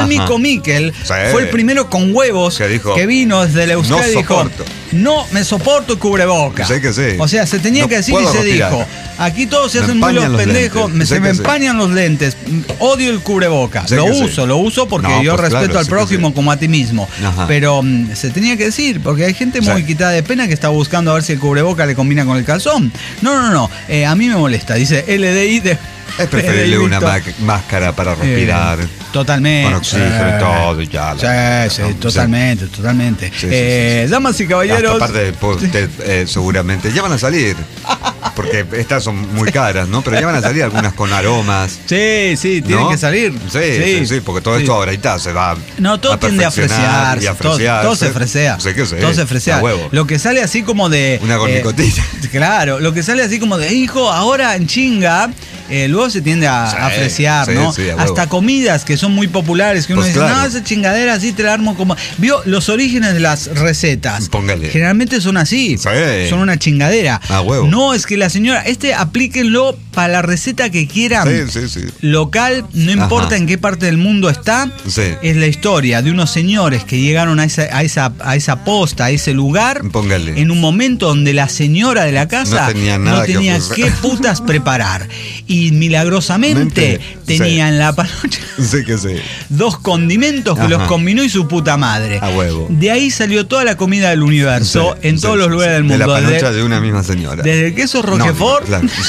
el Mico Miquel fue el primero con huevos que vino desde el Euskadi y dijo, no me soporto el cubreboca. O sea, se tenía que decir y se dijo, aquí todos se hacen muy los pendejos, se me empañan los lentes, odio el cubreboca. Lo uso porque yo respeto al prójimo como a ti mismo. Pero se tenía que decir, porque hay gente muy quitada de pena que está buscando a ver si el cubreboca le combina con el calzón. No, a mí me molesta, dice LDI de... Es preferible una máscara para respirar. Totalmente. Con oxígeno y todo. Ya totalmente. Sí. Damas y caballeros. Aparte, seguramente ya van a salir. Porque estas son muy caras, ¿no? Pero ya van a salir algunas con aromas. Sí, tienen que salir. Sí, porque todo esto ahora se va. No, todo tiende a freciar. Todo se fresea. Todo se fresea. Lo que sale así como de. Una gornicotilla. Claro, lo que sale así como de, hijo, ahora en chinga. Luego se tiende a apreciar, ¿no? Hasta comidas que son muy populares, que uno dice, no, esa chingadera así te la armo como... ¿Vio? Los orígenes de las recetas. Póngale. Generalmente son así. Son una chingadera. No, es que la señora, aplíquenlo para la receta que quieran. Local, no importa en qué parte del mundo está. Es la historia de unos señores que llegaron a esa posta, a ese lugar. Póngale. En un momento donde la señora de la casa no tenía qué putas preparar. Y milagrosamente tenía en la panocha 2 condimentos que los combinó y su puta madre. De ahí salió toda la comida del universo en todos los lugares del mundo. De la panocha de una misma señora. Desde el queso Roquefort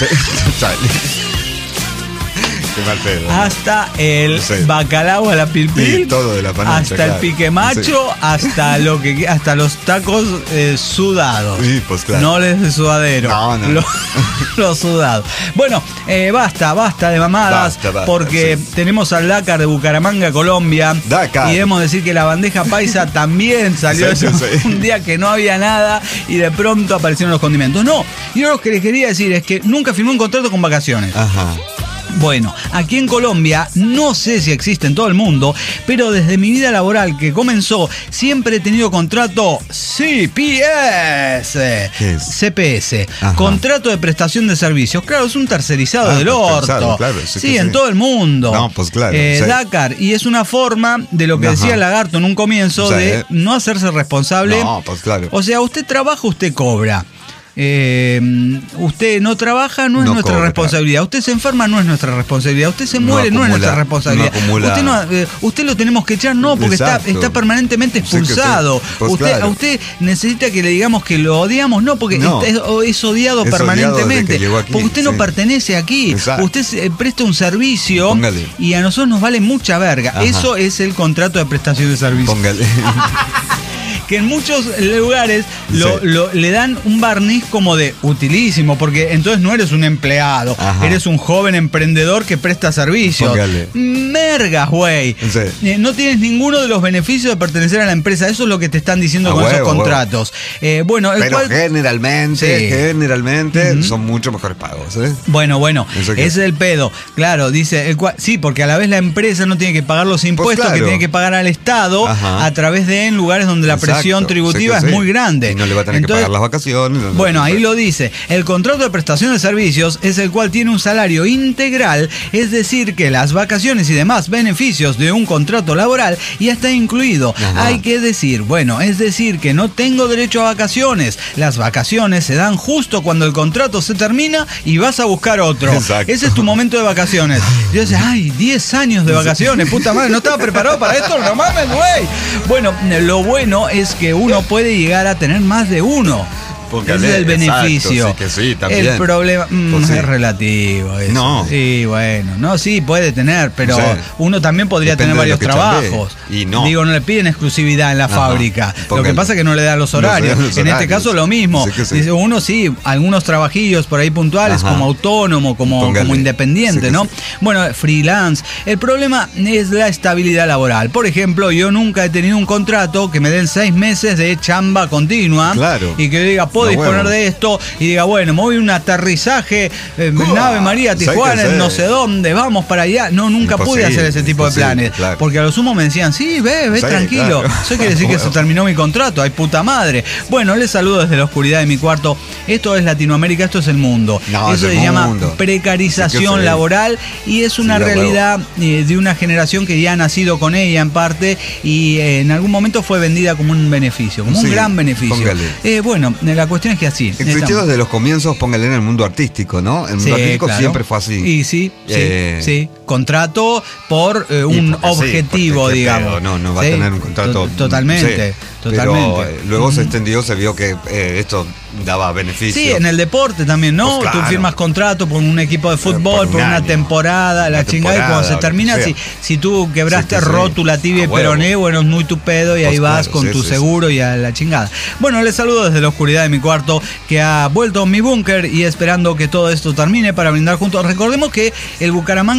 hasta el bacalao a la pilpil, todo de la panocha, hasta el pique macho, hasta los tacos sudados. Pues claro. No les de sudadero. Los sudados. Bueno, basta de mamadas, porque tenemos al Dakar de Bucaramanga, Colombia. Y debemos decir que la bandeja paisa también salió un día que no había nada y de pronto aparecieron los condimentos. No, yo lo que les quería decir es que nunca firmé un contrato con vacaciones. Bueno, aquí en Colombia, no sé si existe en todo el mundo, pero desde mi vida laboral que comenzó, siempre he tenido contrato CPS, contrato de prestación de servicios. Claro, es un tercerizado del orto. En todo el mundo. No, pues claro. Dakar, y es una forma de lo que decía Lagarto en un comienzo, de no hacerse responsable. No, pues claro. O sea, usted trabaja, usted cobra. Usted no trabaja, no es nuestra responsabilidad. Usted se enferma, no es nuestra responsabilidad. Usted se muere, no es nuestra responsabilidad. Usted lo tenemos que echar, no, porque está permanentemente expulsado. A usted necesita que le digamos que lo odiamos, no, porque es odiado permanentemente. Porque usted no pertenece aquí. Usted presta un servicio y a nosotros nos vale mucha verga. Eso es el contrato de prestación de servicio. Que en muchos lugares le dan un barniz como de utilísimo, porque entonces no eres un empleado, eres un joven emprendedor que presta servicios. Mergas, güey. No tienes ninguno de los beneficios de pertenecer a la empresa. Eso es lo que te están diciendo con esos contratos. Pero generalmente son mucho mejores pagos. Bueno, ese es el pedo. Claro, dice, sí, porque a la vez la empresa no tiene que pagar los impuestos que tiene que pagar al Estado a través de en lugares donde la presión tributiva es muy grande. Y no le va a tener que pagar las vacaciones. Bueno, ahí lo dice. El contrato de prestación de servicios es el cual tiene un salario integral, es decir, que las vacaciones y demás beneficios de un contrato laboral ya está incluido. Hay que decir, es decir, que no tengo derecho a vacaciones. Las vacaciones se dan justo cuando el contrato se termina y vas a buscar otro. Ese es tu momento de vacaciones. Yo decía, 10 años de vacaciones, puta madre, no estaba preparado para esto, no mames, güey. Bueno, lo bueno es que uno puede llegar a tener más de uno. Ese es el beneficio. También. El problema es relativo. Eso. No. Sí, sí, puede tener, pero uno también podría tener varios trabajos. Y no. Digo, no le piden exclusividad en la fábrica. Lo que pasa es que no le dan los horarios. En este caso lo mismo. Dice, uno algunos trabajillos por ahí puntuales, como autónomo, como independiente, ¿no? Bueno, freelance. El problema es la estabilidad laboral. Por ejemplo, yo nunca he tenido un contrato que me den 6 meses de chamba continua. Claro. Y que yo diga, puedo disponer de esto y diga, bueno, me voy a un aterrizaje, nave María, Tijuana, no sé dónde, vamos para allá. No, nunca pude hacer ese tipo de planes. Claro. Porque a lo sumo me decían, sí, ve tranquilo. Claro. Eso quiere decir que se terminó mi contrato. Ay, puta madre. Bueno, les saludo desde la oscuridad de mi cuarto. Esto es Latinoamérica, esto es el mundo. No, eso se llama precarización laboral y es una realidad de una generación que ya ha nacido con ella en parte y en algún momento fue vendida como un beneficio, como un gran beneficio. Bueno, la cuestión es que así. Existió desde los comienzos, póngale, en el mundo artístico, ¿no? El mundo artístico siempre fue así. Y sí. Contrato por un objetivo, digamos. No va a tener un contrato. Totalmente. Pero luego se extendió, se vio que esto daba beneficios. Sí, en el deporte también, ¿no? Pues claro. Tú firmas contrato por un equipo de fútbol, por una temporada, la chingada, y cuando se termina, si tú quebraste rótula, tibia y peroné, bueno, es muy tu pedo y ahí vas con tu seguro y a la chingada. Bueno, les saludo desde la oscuridad de mi cuarto, que ha vuelto mi búnker y esperando que todo esto termine para brindar juntos. Recordemos que el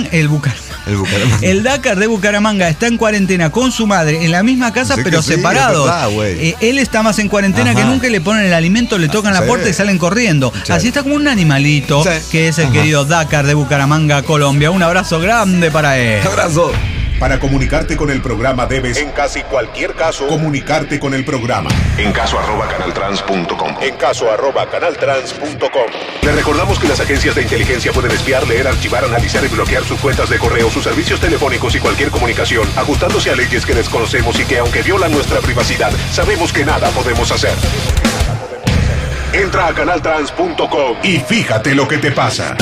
Dakar de Bucaramanga está en cuarentena con su madre en la misma casa, pero separados. Él está más en cuarentena que nunca y le ponen el alimento, le tocan la puerta y salen corriendo. Así está como un animalito, que es el querido Dakar de Bucaramanga, Colombia. Un abrazo grande para él. Abrazo. Para comunicarte con el programa debes, en casi cualquier caso, comunicarte con el programa. En caso @canaltrans.com. En caso @canaltrans.com. Le recordamos que las agencias de inteligencia pueden espiar, leer, archivar, analizar y bloquear sus cuentas de correo, sus servicios telefónicos y cualquier comunicación, ajustándose a leyes que desconocemos y que, aunque violan nuestra privacidad, sabemos que nada podemos hacer. Entra a canaltrans.com y fíjate lo que te pasa.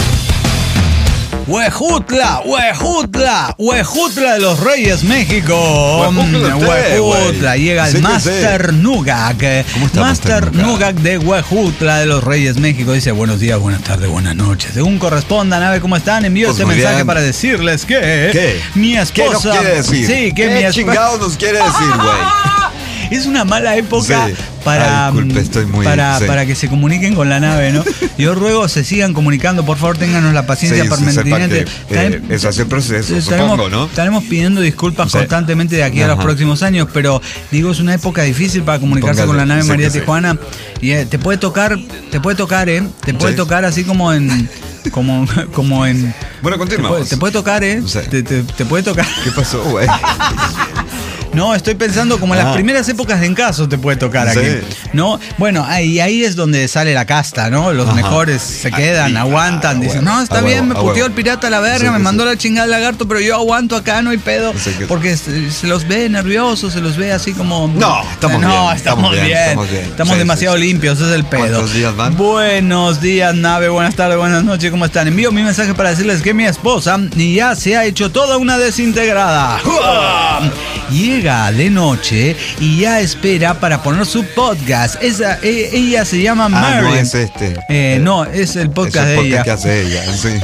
Huejutla de los Reyes México. Huejutla, llega el Master Nugak. Master Nugak de Huejutla de los Reyes México. Dice, buenos días, buenas tardes, buenas noches. Según corresponda, nave, ¿cómo están? Envío este mensaje para decirles que mi esposa... ¿Qué nos quiere decir? Sí, que mi esposa... chingados nos quiere decir, güey? Es una mala época para que se comuniquen con la nave, ¿no? Yo ruego se sigan comunicando, por favor, ténganos la paciencia permanente. Es así el proceso, supongo, ¿no? Estaremos pidiendo disculpas constantemente de aquí a los próximos años, pero digo, es una época difícil para comunicarse con la nave María Tijuana. Y te puede tocar, Te puede tocar así como en... Bueno, continuamos. Te puede tocar, Te puede tocar. ¿Qué pasó, güey? No, estoy pensando como en las primeras épocas de Encaso te puede tocar aquí, ¿no? Bueno, ahí es donde sale la casta, ¿no? Los mejores se quedan, aguantan, dicen, no, está bien, me puteó el pirata a la verga, me mandó la chingada el lagarto, pero yo aguanto acá, no hay pedo, porque se los ve nerviosos, se los ve así como... No, estamos bien. Estamos demasiado limpios, ese es el pedo. ¿Cuántos días van? Buenos días, nave, buenas tardes, buenas noches, ¿cómo están? Envío mi mensaje para decirles que mi esposa ya se ha hecho toda una desintegrada. Llega de noche y ya espera para poner su podcast. Ella se llama Mary. No es este. No, es el podcast de ella. Que hace ella, sí.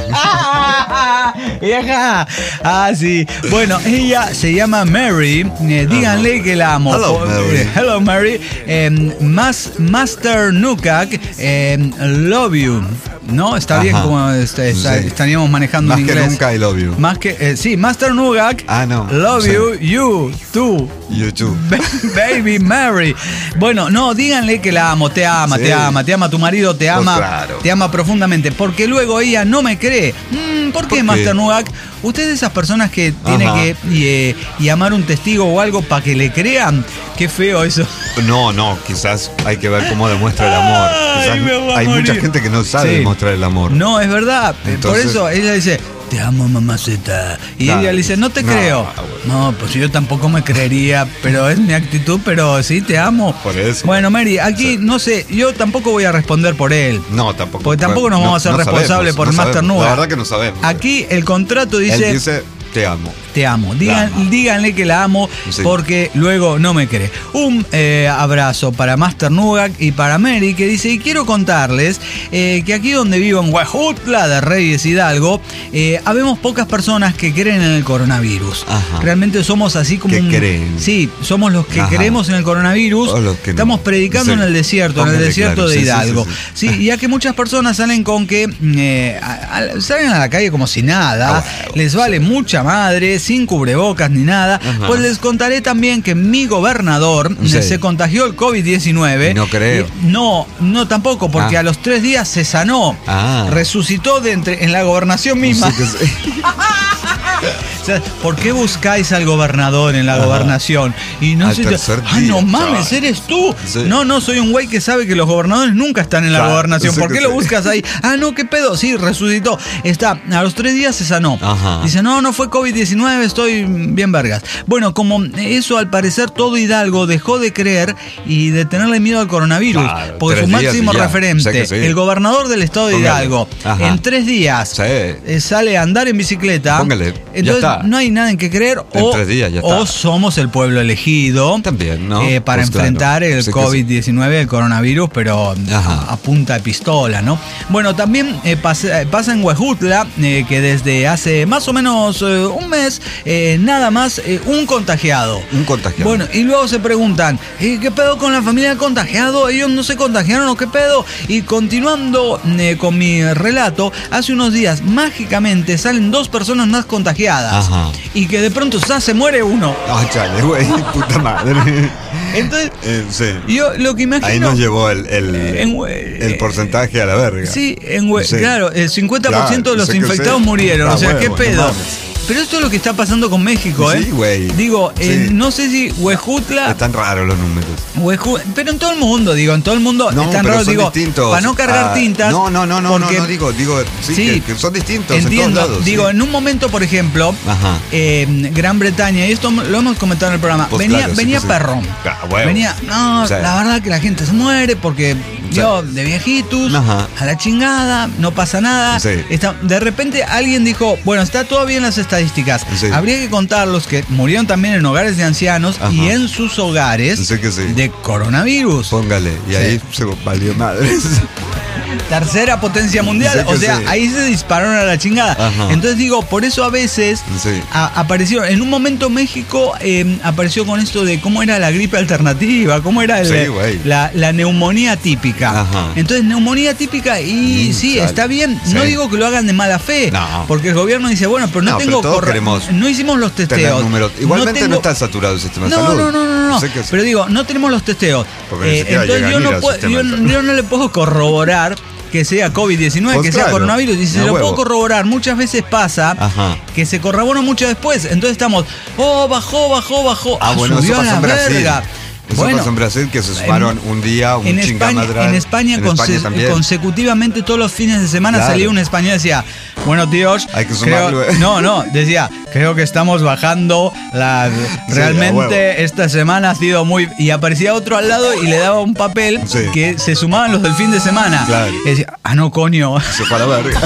Sí. Bueno, ella se llama Mary. Díganle que la amo. Hello, Mary. Master Nugak, love you. No, está bien como estaríamos manejando en inglés. Más que nunca, I love you. Más que, sí, Master Nugak, love you too. You too. Baby Mary. Bueno, no, díganle que la amo, te ama tu marido, te ama profundamente, porque luego ella no me cree. ¿Por qué, Master Nugak? ¿Usted es de esas personas que tiene que llamar un testigo o algo para que le crean? Qué feo eso. No, quizás hay que ver cómo demuestra el amor. Quizás hay mucha gente que no sabe demostrar el amor. No, es verdad. Entonces, por eso ella dice, te amo, mamacita. Y ella le dice, no te creo. No, pues yo tampoco me creería, pero es mi actitud, pero sí, te amo. Por eso. Bueno, Mary, aquí no sé, yo tampoco voy a responder por él. No, tampoco. Porque tampoco nos vamos a hacer responsables por el Master Nugak. La verdad que no sabemos. Aquí el contrato dice... Él dice, te amo. Díganle que la amo, porque luego no me cree. Un abrazo para Master Nugak y para Mary, que dice, y quiero contarles que aquí donde vivo en Huejutla de Reyes Hidalgo, habemos pocas personas que creen en el coronavirus. Realmente somos así como creen. Sí, somos los que creemos en el coronavirus. Estamos predicando en el desierto, de Hidalgo. Sí, ya que muchas personas salen con que salen a la calle como si nada, les vale mucha pucha madre, sin cubrebocas ni nada. Pues les contaré también que mi gobernador se contagió el COVID-19. No creo. No tampoco, porque a los 3 días se sanó. Resucitó en la gobernación misma. O sea, ¿por qué buscáis al gobernador en la gobernación? Y no sé, no mames, eres tú. Sí. No, soy un güey que sabe que los gobernadores nunca están en la gobernación. ¿Por qué lo buscas ahí? No, ¿qué pedo? Sí, resucitó. A los 3 días se sanó. Dice, no fue COVID-19, estoy bien vergas. Bueno, como eso al parecer todo Hidalgo dejó de creer y de tenerle miedo al coronavirus. Porque su máximo referente, el gobernador del estado de Hidalgo, en 3 días sale a andar en bicicleta. Entonces no hay nada en que creer, o somos el pueblo elegido también, ¿no? Para enfrentar el COVID-19, el coronavirus, pero a punta de pistola, ¿no? Bueno, también pasa en Huejutla, que desde hace más o menos un mes, nada más, un contagiado. Bueno, y luego se preguntan, ¿qué pedo con la familia del contagiado? ¿Ellos no se contagiaron o qué pedo? Y continuando con mi relato, hace unos días mágicamente salen 2 personas más contagiadas. Y que de pronto se muere uno. Chale, güey, puta madre. Entonces, yo lo que imagino. Ahí nos llevó el porcentaje a la verga. Sí, claro, el 50% de los infectados murieron. O sea, ¿qué pedo? Pero esto es lo que está pasando con México, Sí, güey. Digo, no sé si Huejutla... Están raros los números. Pero en todo el mundo, están raros, distintos. Para no cargar tintas. No, digo, sí, que son distintos. Entiendo, en todos lados. En un momento, por ejemplo, Gran Bretaña, y esto lo hemos comentado en el programa, pues venía perrón. Venía, la verdad que la gente se muere porque de viejitos, a la chingada, no pasa nada. De repente alguien dijo, bueno, está todo bien las estadísticas. Habría que contar los que murieron también en hogares de ancianos y en sus hogares de coronavirus. Póngale, y ahí se valió madres. Tercera potencia mundial, ahí se dispararon a la chingada. Entonces digo, por eso a veces apareció, en un momento México apareció con esto de cómo era la gripe alternativa, cómo era la neumonía típica. Entonces, neumonía típica y está bien, no digo que lo hagan de mala fe, porque el gobierno dice, bueno, pero no hicimos los testeos. Igualmente no está saturado el sistema de salud. No. Pero digo, no tenemos los testeos. Entonces yo no le puedo corroborar que sea COVID-19, que sea coronavirus. Y si lo puedo corroborar, muchas veces pasa que se corrobora mucho después. Entonces estamos, bajó. Bueno, subió eso pasó a la verga. Eso pasó en Brasil, que se sumaron un día, un chingamadral. En España consecutivamente todos los fines de semana salía un español y decía, bueno, tíos, hay que sumarlo. Decía, creo que estamos bajando realmente esta semana ha sido muy... Y aparecía otro al lado y le daba un papel que se sumaban los del fin de semana. Y decía, no, coño. Se fue a la verga.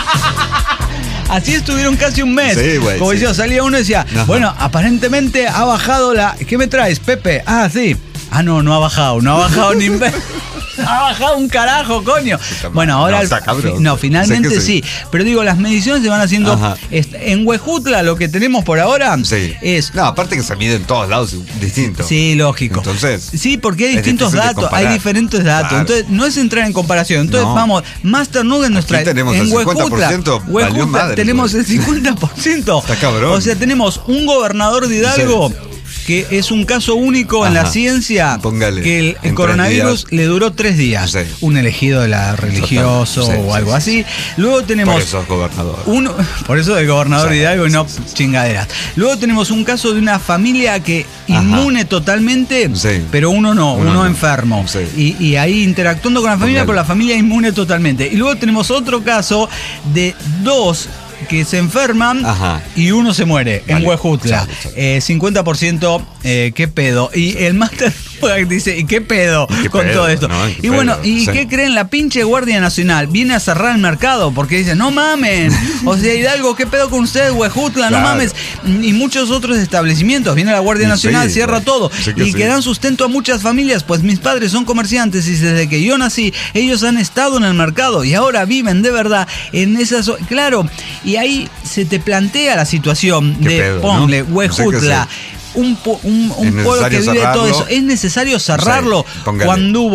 Así estuvieron casi un mes. Como decía, salía uno y decía, bueno, aparentemente ha bajado ¿qué me traes, Pepe? Sí. No ha bajado ni ha bajado un carajo, coño. Bueno, ahora finalmente sí. Pero digo, las mediciones se van haciendo. En Huejutla lo que tenemos por ahora es. Aparte que se mide en todos lados distinto. Sí, lógico. Entonces. Sí, porque hay distintos datos, hay diferentes datos. Claro. Entonces, no es entrar en comparación. Entonces, vamos, Masternood en nuestra. Aquí tenemos el 50%. Tenemos el 50%. Está cabrón. O sea, tenemos un gobernador de Hidalgo. Que es un caso único en la ciencia. Póngale, que el coronavirus le duró 3 días. Un elegido de la religioso o algo así. Luego tenemos. Por eso es gobernador. Por eso es gobernador de Hidalgo y no chingaderas. Luego tenemos un caso de una familia que inmune totalmente, pero uno enfermo. Y ahí interactuando con la familia, pero la familia inmune totalmente. Y luego tenemos otro caso de 2 que se enferman y uno se muere en Huejutla. 50%, ¿qué pedo? Y el Master dice, ¿y qué pedo con todo esto? Y bueno, ¿y qué creen? La pinche Guardia Nacional viene a cerrar el mercado porque dice, no mamen. O sea, Hidalgo, ¿qué pedo con ustedes, Huejutla? No mames. Y muchos otros establecimientos. Viene la Guardia Nacional, cierra todo. Que dan sustento a muchas familias. Pues mis padres son comerciantes y desde que yo nací, ellos han estado en el mercado y ahora viven de verdad en esas... Claro, y ahí se te plantea la situación de, ponle, Huejutla. Un pueblo que vive todo eso. Es necesario cerrarlo cuando hubo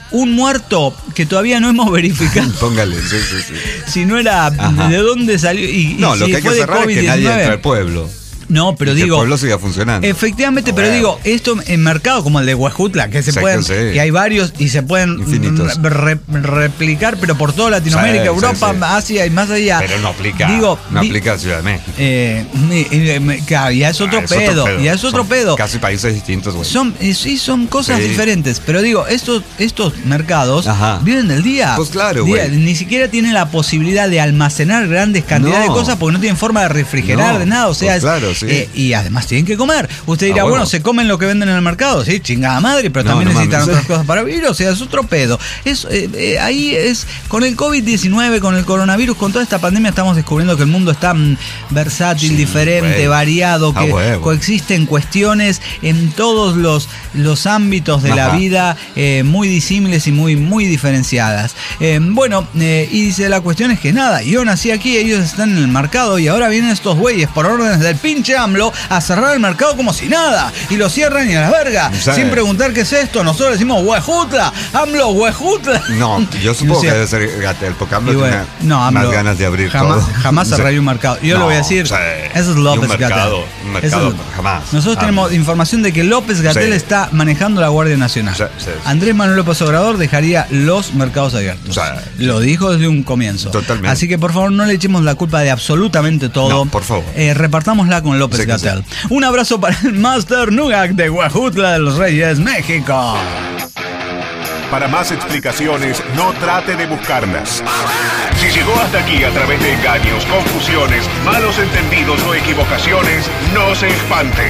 un muerto que todavía no hemos verificado. Póngale, sí. Si no era de dónde salió. No, lo que hay que cerrar es que nadie entra al pueblo. No, pero que digo. el pueblo siga funcionando. Efectivamente, pero digo, esto en mercados como el de Huejutla, que se pueden, que hay varios y se pueden replicar, pero por toda Latinoamérica, Europa, Asia y más allá. Pero no aplica. Digo, no aplica a Ciudad de México. Claro, ya es otro pedo. Ya es otro pedo. Casi países distintos, güey. Son cosas diferentes. Pero digo, estos mercados viven del día. Pues claro, güey. Ni siquiera tienen la posibilidad de almacenar grandes cantidades de cosas porque no tienen forma de refrigerar, de nada. O sea, pues claro. Sí. Y además tienen que comer. Usted dirá, bueno, ¿se comen lo que venden en el mercado? Sí, chingada madre, pero también necesitan otras cosas para vivir, o sea, es otro pedo. Ahí es, con el COVID-19, con el coronavirus, con toda esta pandemia estamos descubriendo que el mundo es tan versátil, diferente, variado, que coexisten cuestiones en todos los ámbitos de la vida, muy disímiles y muy diferenciadas. Y dice, la cuestión es que nada, yo nací aquí, ellos están en el mercado y ahora vienen estos güeyes por órdenes del pinche AMLO a cerrar el mercado como si nada y lo cierran y a la verga sin preguntar qué es esto. Nosotros decimos Huejutla, AMLO, Huejutla. No, yo supongo que debe ser Gatell, porque AMLO tiene más ganas de abrir todo. Jamás cerraría un mercado. Yo lo voy a decir, eso es López Gatell. Un mercado jamás. Nosotros tenemos información de que López Gatell está manejando la Guardia Nacional. Andrés Manuel López Obrador dejaría los mercados abiertos. Lo dijo desde un comienzo. Totalmente. Así que por favor no le echemos la culpa de absolutamente todo. No, por favor. Repartámosla con López Gatell. Un abrazo para el Master Nugak de Huejutla de los Reyes, México. Para más explicaciones, no trate de buscarlas. Si llegó hasta aquí a través de engaños, confusiones, malos entendidos o equivocaciones, no se espante.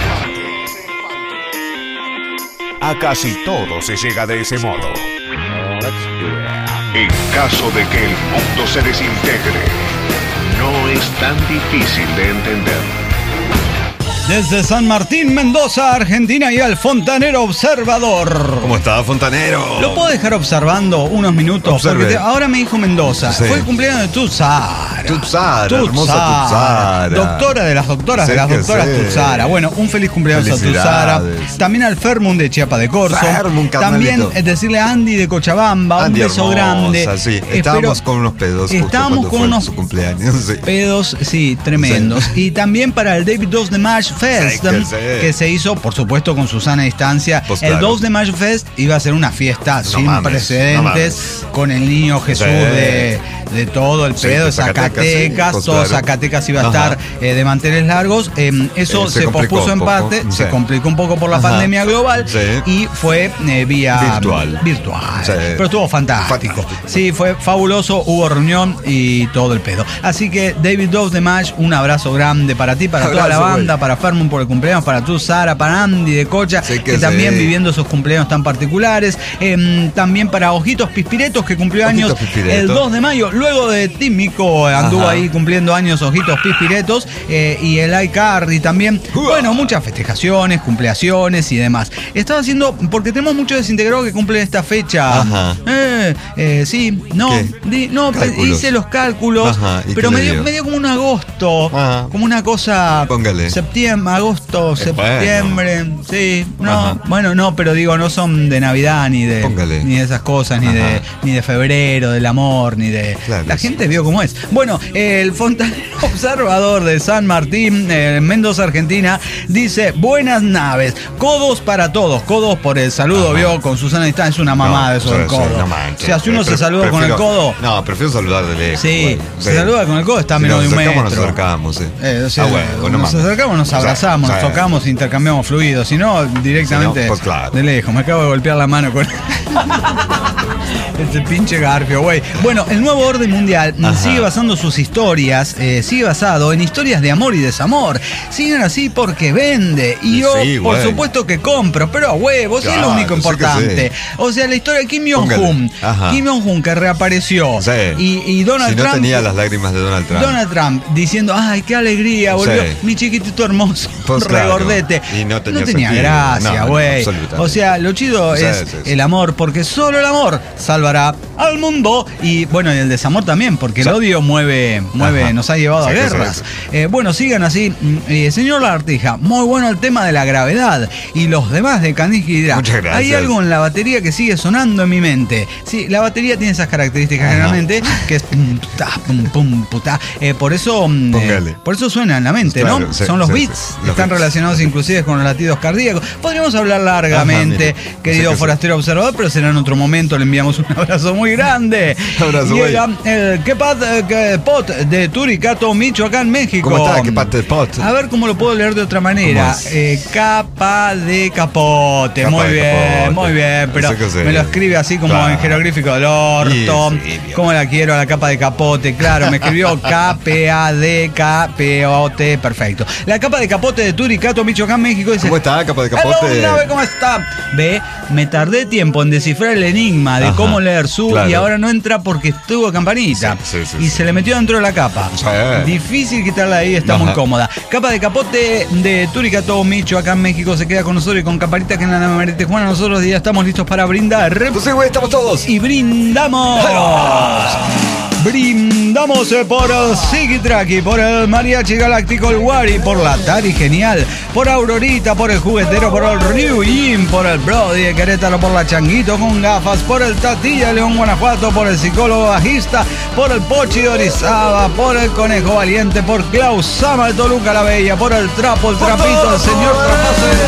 A casi todo se llega de ese modo. En caso de que el mundo se desintegre, no es tan difícil de entender. Desde San Martín, Mendoza, Argentina, y al Fontanero Observador. ¿Cómo está, Fontanero? ¿Lo puedo dejar observando unos minutos? Observe. Porque ahora me dijo Mendoza. Fue el cumpleaños de Tutsara. Hermosa Tutsara. Doctora de las doctoras de las doctoras Tutsara. Bueno, un feliz cumpleaños a Tutsara. También al Fermund de Chiapa de Corzo. También decirle a Andy de Cochabamba, Andy, un beso grande. Sí. Estábamos con unos pedos. Estábamos con unos su cumpleaños. Pedos, tremendos. Y también para el David 2 de March Fest, que se hizo, por supuesto, con Susana a distancia. Pues el 2 de Mayo Fest iba a ser una fiesta sin precedentes, con el niño Jesús de todo el pedo de Zacatecas, pues todo Zacatecas iba a estar de manteles largos. Eso se pospuso en parte, se complicó un poco por la pandemia global y fue vía virtual. Pero estuvo fantástico. Sí, fue fabuloso, hubo reunión y todo el pedo. Así que David 2 de Mayo, un abrazo grande para ti, para toda la banda, para Fermund por el cumpleaños, para tú, Sara, para Andy de Cocha, que también viviendo esos cumpleaños tan particulares. También para Ojitos Pispiretos, que cumplió años el 2 de mayo. Luego de Tímico anduvo ahí cumpliendo años Ojitos Pispiretos, y el iCarry también. Bueno, muchas festejaciones, cumpleaciones y demás. Estaba haciendo, porque tenemos muchos desintegrados que cumplen esta fecha. Hice los cálculos, pero me dio como un agosto, como una cosa. Póngale. Agosto, septiembre, pero digo, no son de Navidad ni de esas cosas, ni de febrero, del amor, ni de... Claro, la gente vio cómo es. Bueno, el Fontanero Observador de San Martín, Mendoza, Argentina, dice, buenas naves, codos para todos, codos por el saludo, vio, con Susana Distancia, es una mamada eso del codo. O sea, si uno se saluda con el codo... No, prefiero saludar de lejos. Sí, se saluda con el codo, está a menos de un metro. Nos acercamos, nos acercamos, nos abrazamos, nos tocamos, intercambiamos fluidos, si no, directamente de lejos. Me acabo de golpear la mano con ese pinche garfio, güey. Bueno, el nuevo orden mundial sigue basando sus historias, sigue basado en historias de amor y desamor. Siguen así porque vende. Y yo, por supuesto que compro, pero a huevos, es lo único importante. O sea, la historia de Kim Jong-un, Kim Jong-un, que reapareció. Sí. Y Donald Trump. No tenía las lágrimas de Donald Trump. Donald Trump diciendo, ay, qué alegría, volvió. Sí. Mi chiquitito hermoso, pues regordete. Y no tenía gracia, güey. O sea, lo chido es el amor, porque solo el amor salvará al mundo. Y bueno, y el desamor también, porque el odio mueve nos ha llevado a guerras. Bueno, sigan así. Señor Lagartija, muy bueno el tema de la gravedad. Y los demás de Kandinsky dirá, muchas gracias. Hay algo en la batería que sigue sonando en mi mente. Sí, la batería tiene esas características generalmente, que es por eso suena en la mente, claro, ¿no? Son los beats, están relacionados inclusive con los latidos cardíacos. Podríamos hablar largamente, querido forastero observador, pero será en otro momento. Le enviamos un abrazo muy grande. Abrazo, llega el Pot de Turicato, Michoacán, México. ¿Cómo está? ¿Qué Pot de Pot? A ver cómo lo puedo leer de otra manera. Capa de capote. Muy bien, pero me lo escribe así como en jeroglífico del orto. ¿Cómo la quiero a la capa de capote? Claro, me escribió KPADKPOT, perfecto. La capa de capote de Turicato, Michoacán, México. Dice, ¿cómo está, capa de capote? Hello, ¿cómo está? Ve, me tardé tiempo en descifrar el enigma de cómo leer su y ahora no entra porque estuvo campanita. Y se le metió dentro de la capa. Difícil quitarla ahí, está muy cómoda. Capa de capote de Turicato, Michoacán, México, se queda con nosotros y con campanita que en la Nave Tijuana. Nosotros ya estamos listos para brindar. Entonces, güey, estamos todos. Y brindamos. Brindamos por el Psiquitraqui, por el Mariachi Galáctico, el Wari, por la Tari Genial, por Aurorita, por el Juguetero, por el Ryujin, por el Brody de Querétaro, por la Changuito con gafas, por el Tatilla de León, Guanajuato, por el psicólogo bajista, por el Pochi de Orizaba, por el Conejo Valiente, por Klaus Sama de Toluca la Bella, por el Trapo, el Trapito, el señor Trapazo de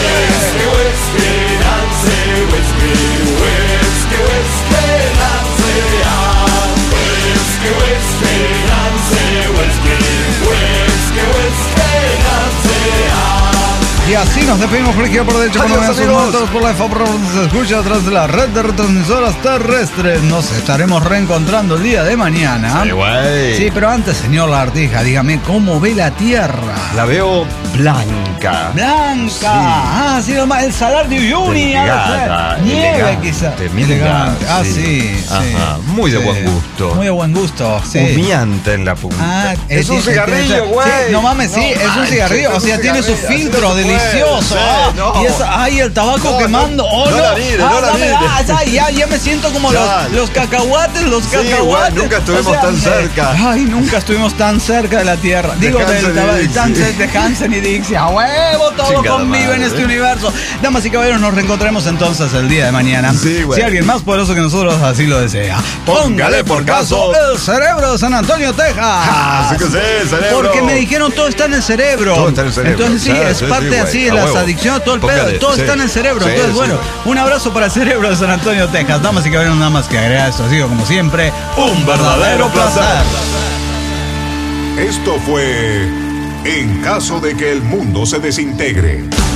Y así nos despedimos por izquierda, por derecha, por sus motos, por la FOPRO, se escucha a través de la red de retransmisoras terrestres. Nos estaremos reencontrando el día de mañana. Sí, güey. Sí, pero antes, señor Lagartija, dígame, ¿cómo ve la Tierra? La veo blanca. ¡Blanca! Sí. Ah, sí, el Salar de Uyuni. Nieve, quizás. Elegante. Ah, sí. Ajá. Muy de buen gusto. Muy de buen gusto, sí. Humeante en la punta. Ah, es un cigarrillo, güey. Sí, no mames, sí, es un cigarrillo. O sea, tiene su filtro delicioso. Y es, el tabaco quemando. No la mires. Ya me siento como los cacahuates, Güey, nunca estuvimos tan cerca. Nunca estuvimos tan cerca de la Tierra. Digo, de Hansen y Dixie. A huevo, todo convive en este universo. Damas y caballeros, nos reencontraremos entonces el día de mañana. Sí, si alguien más poderoso que nosotros así lo desea. Póngale por caso el cerebro de San Antonio, Texas. Así que sí, cerebro. Porque me dijeron todo está en el cerebro. Todo está en el cerebro. Entonces sí, es parte así de las adicciones, todo el pedo. Todo está en el cerebro. Entonces, bueno, un abrazo para el cerebro de San Antonio, Texas. Damas y caballeros, nada más que agregar esto. Ha sido como siempre un verdadero placer. Esto fue En caso de que el mundo se desintegre.